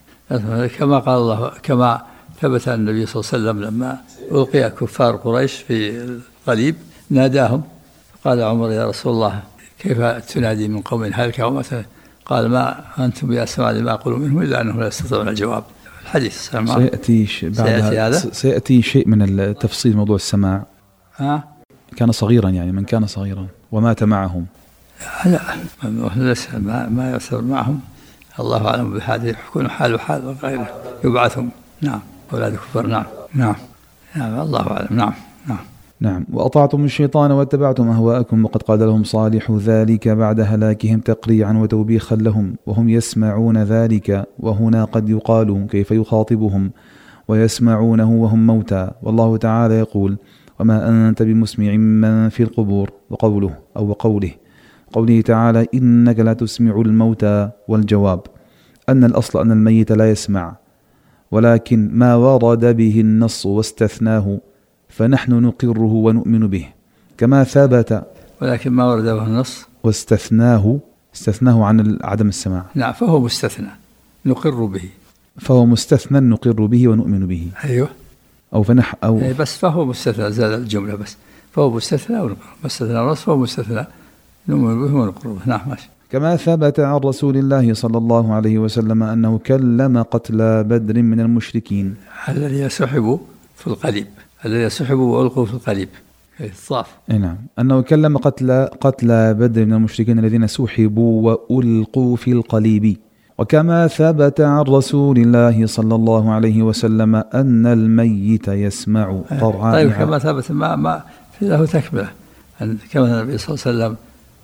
كما قال الله، كما ثبت النبي صلى الله عليه وسلم لما ألقي كفار قريش في القليب ناداهم قال عمر يا رسول الله كيف تنادي من قوم هلك ومثلا؟ قال ما أنتم بأسماء لما أقول منهم إلا أنهم لا يستطيعون الجواب. الحديث سيأتي, سيأتي, سيأتي شيء من التفصيل موضوع السماع. ها؟ كان صغيرا يعني من كان صغيرا ومات معهم. لا لسه ما ما يصير معهم، الله أعلم بهذه، يكون حال وحال غيره يبعثهم. نعم أولاد كفر. نعم نعم نعم الله أعلم. نعم نعم نعم. وأطعتم الشيطان واتبعتم أهواءكم وقد قال لهم صالح ذلك بعد هلاكهم تقريعا وتوبيخا لهم وهم يسمعون ذلك. وهنا قد يقال كيف يخاطبهم ويسمعونه وهم موتى، والله تعالى يقول وما أنت بمسمع من في القبور، وقوله أو وقوله قوله تعالى إنك لا تسمع الموتى. والجواب أن الأصل أن الميت لا يسمع، ولكن ما ورد به النص واستثناه فنحن نقره ونؤمن به كما ثبت. ولكن ما ورد به النص واستثناه استثناه عن عدم السماع. نعم فهو مستثنى نقر به، فهو مستثنى نقر به ونؤمن به. أيوه أو فنح أو أي بس فهو مستثنى، زاد الجملة بس فهو مستثنى ونقر، مستثنى النص فهو مستثنى نؤمن به ونقر به. نعم ماشي. كما ثبت عن رسول الله صلى الله عليه وسلم أنه كلم قتلى بدر من المشركين الذين سحبوا في القليب، الذين سحبوا وألقوا في القليب الصاف. نعم أنه كلم قتلى قتلى بدر من المشركين الذين سحبوا وألقوا في القليب. وكما ثبت عن رسول الله صلى الله عليه وسلم أن الميت يسمع قرعا. طيب كما ثبت ما ما في له تكملة، كما النبي صلى الله عليه وسلم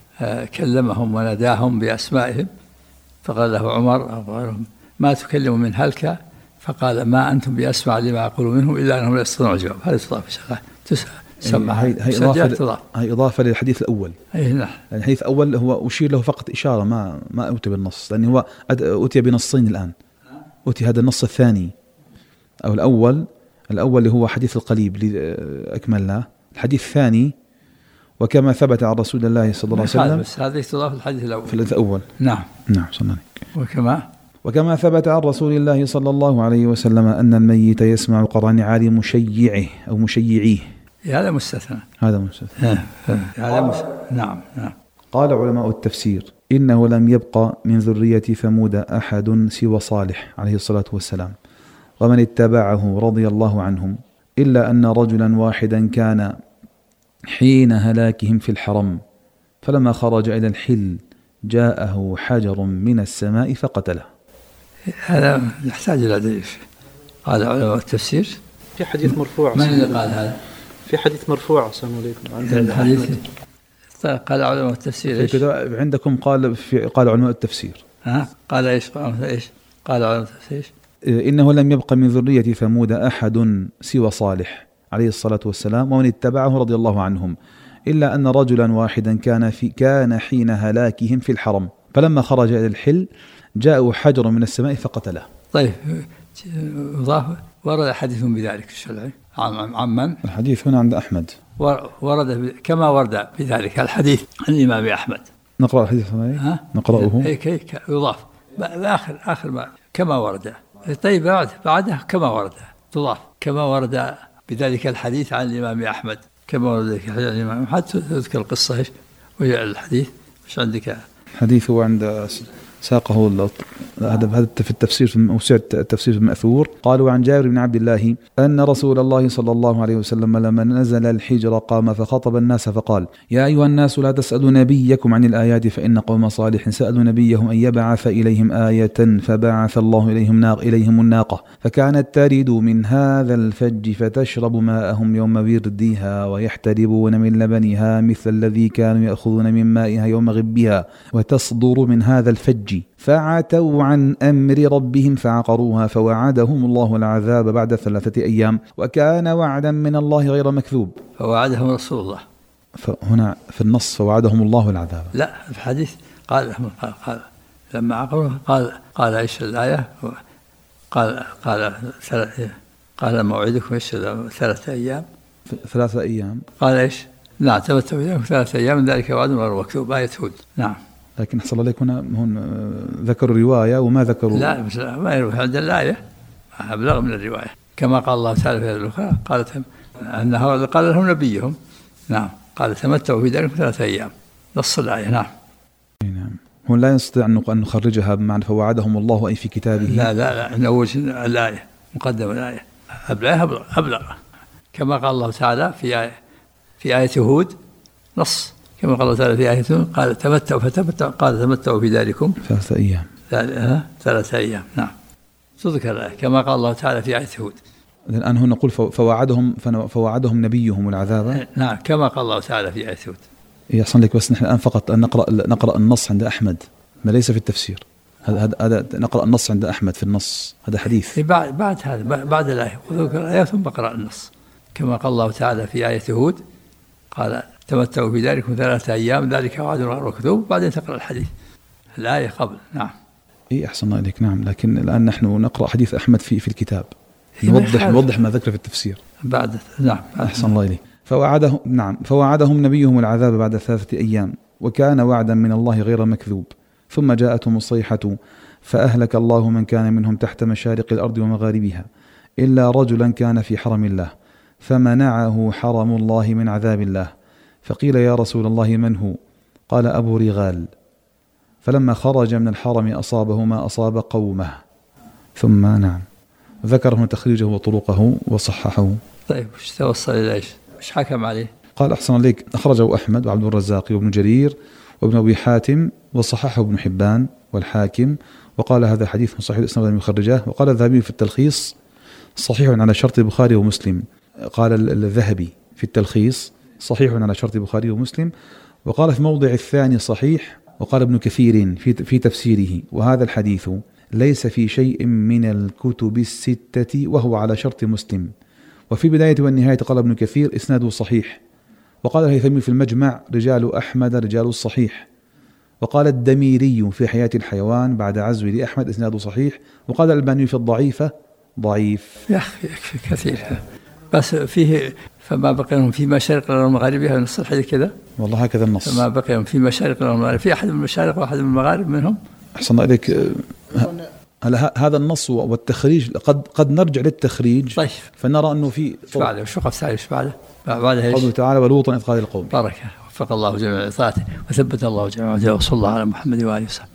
كلمهم وناداهم بأسمائهم فقال له عمر أو غيرهم ما تكلم من هلك، فقال ما أنتم بأسمع لما أقول منهم إلا أنهم لا يستطيعون الجواب. هذه تضاف تسمى هي إضافة هي إضافة للحديث الأول. أي نعم. الحديث الأول هو أشير له فقط إشارة، ما ما أتي بالنص، لأن هو أتي بنصين الآن. أتي هذا النص الثاني أو الأول الأول اللي هو حديث القليب اللي أكملناه. الحديث الثاني وكما ثبت عن رسول الله صلى الله عليه وسلم، بس هذه تضاف الحديث الأول في الأول. نعم نعم صلى وكما وكما ثبت عن رسول الله صلى الله عليه وسلم أن الميت يسمع قرع نعال مشيعه أو مشيعيه. هذا مستثنى. هذا مستثنى. هذا مستثنى. نعم نعم. قال علماء التفسير إنه لم يبقى من ذرية ثمود أحد سوى صالح عليه الصلاة والسلام ومن اتبعه رضي الله عنهم، إلا أن رجلا واحدا كان حين هلاكهم في الحرم، فلما خرج إلى الحل جاءه حجر من السماء فقتله. هذا يحتاج إلى دليل. قال علماء التفسير في حديث مرفوع. من اللي قال هذا؟ في حديث مرفوع. السلام عليكم. الحديث قال علماء التفسير إيش؟ عندكم قال في قال علماء التفسير. ها قال إيش؟ قال إيش؟ قال علماء التفسير إنه لم يبق من ذرية ثمود أحد سوى صالح عليه الصلاة والسلام ومن اتبعه رضي الله عنهم، إلا أن رجلا واحدا كان في كان حين هلاكهم في الحرم، فلما خرج إلى الحل جاءه حجر من السماء فقتله. طيب وضاف ورد حديث بذلك الشرعي عن من؟ الحديث هنا عند أحمد، ورد كما ورد بذلك الحديث عن الإمام أحمد. نقرأ الحديث ها؟ نقرأه هيك هيك يضاف آخر آخر ما كما ورد. طيب بعد بعده كما ورد تضاف كما ورد بذلك الحديث عن الإمام أحمد، كما ورد ذلك الحديث عن الإمام أحمد. تذكر القصة إيش وهي الحديث مش عندك حديث هو عند ساقه هذا في التفسير في موسوعة التفسير المأثور. قالوا عن جابر بن عبد الله أن رسول الله صلى الله عليه وسلم لما نزل الحجر قام فخاطب الناس فقال: يا أيها الناس لا تسألوا نبيكم عن الآيات فإن قوم صالح سألوا نبيهم أن يبعث إليهم آية فبعث الله إليهم ناق إليهم الناقة فكانت ترد من هذا الفج فتشرب ماءهم يوم بردها ويحتربون من لبنها مثل الذي كانوا يأخذون من مائها يوم غبها وتصدر من هذا الفج فعتوا عن أمر ربهم فعقروها فوعدهم الله العذاب بعد ثلاثة أيام وكان وعدا من الله غير مكذوب. فوعدهم رسول الله فهنا في النص فوعدهم الله العذاب. لا في الحديث قال, قال, قال لما عقلوا قال قال ايش الآية؟ قال قال قال موعدكم ايش ثلاثة أيام ثلاثة أيام قال ايش؟ نعم تمتعوا فيكم ثلاثة أيام ذلك وعد غير مكذوب آية هود. نعم. لكن حصل عليك هنا هون ذكروا رواية وما ذكروا. لا ما يروح عند الآية أبلغ من الرواية كما قال الله تعالى في هذه الأخرى قالت أنه قال لهم نبيهم. نعم قال تمتعوا في داركم ثلاثة أيام نص الآية. نعم. نعم. هون لا يستطيع أن نخرجها بمعنى فوعدهم الله أي في كتابه. لا لا لا نوج الآية مقدم الآية أبلغ أبلغ, أبلغ. كما قال الله تعالى في آية في آية هود نص كما قال الله تعالى في آية هود قال تمتعوا فتمتعوا قال تمتعوا في داركم ثلاثة أيام ثلاثة أيام. نعم تذكر الآية كما قال الله تعالى في آية هود. الآن هنا نقول فوعدهم فوعدهم نبيهم العذاب. نعم كما قال الله تعالى في آية هود. يحصل لك بس نحن الآن فقط أن نقرأ نقرأ النص عند أحمد ما ليس في التفسير. هذا هذا نقرأ النص عند أحمد في النص هذا حديث. بعد بعد هذا بعد الآية وذكر الآية ثم بقرأ النص كما قال الله تعالى في آية هود قال تمتعوا في داركم ثلاثة أيام ذلك وعد غير مكذوب بعدين تقرأ الحديث الآية قبل. نعم. إيه أحسن إليك. نعم لكن الآن نحن نقرأ حديث أحمد في في الكتاب نوضح نوضح ما ذكر في التفسير بعد. نعم أحسن الله إليك. فوعدهم نعم فوعدهم نبيهم العذاب بعد ثلاثة أيام وكان وعدا من الله غير مكذوب ثم جاءتهم الصيحة فأهلك الله من كان منهم تحت مشارق الأرض ومغاربها إلا رجلا كان في حرم الله فمنعه حرم الله من عذاب الله فقيل يا رسول الله من هو؟ قال أبو رغال فلما خرج من الحرم أصابه ما أصاب قومه. ثم نعم ذكر هنا تخريجه وطرقه وصححه. طيب وش توصل إلى إيش؟ وش حكم عليه؟ قال أحسن عليك أخرجه أحمد وعبد الرزاق وابن جرير وابن أبي حاتم وصححه ابن حبان والحاكم وقال هذا حديث صحيح الإسناد لم يخرجاه. وقال الذهبي في التلخيص صحيح على شرط البخاري ومسلم. قال الذهبي في التلخيص صحيح على شرط البخاري ومسلم. وقال في موضع الثاني صحيح. وقال ابن كثير في في تفسيره وهذا الحديث ليس في شيء من الكتب الستة وهو على شرط مسلم. وفي بداية والنهاية قال ابن كثير إسناده صحيح. وقال الهيثمي في المجمع رجال أحمد رجال الصحيح. وقال الدميري في حياة الحيوان بعد عزو لأحمد إسناده صحيح. وقال الألباني في الضعيفة ضعيف. يكفي كثير بس فيه فما بقيهم في مشارق المغاربها نص الحديث كذا. والله هكذا النص. فما بقيهم في مشارق المغارب في أحد من المشارق وأحد من المغارب منهم. أحسن إليك. هذا النص والتخريج قد قد نرجع للتخريج. طيب. فنرى أنه في إيش بعده وش وقف إيش بعده بعده إيش؟ قوله تعالى ولوطا إذ قال القوم. بركة وفق الله جميع طاعته وثبت الله جميع وصلى الله على محمد وآله وصحبه.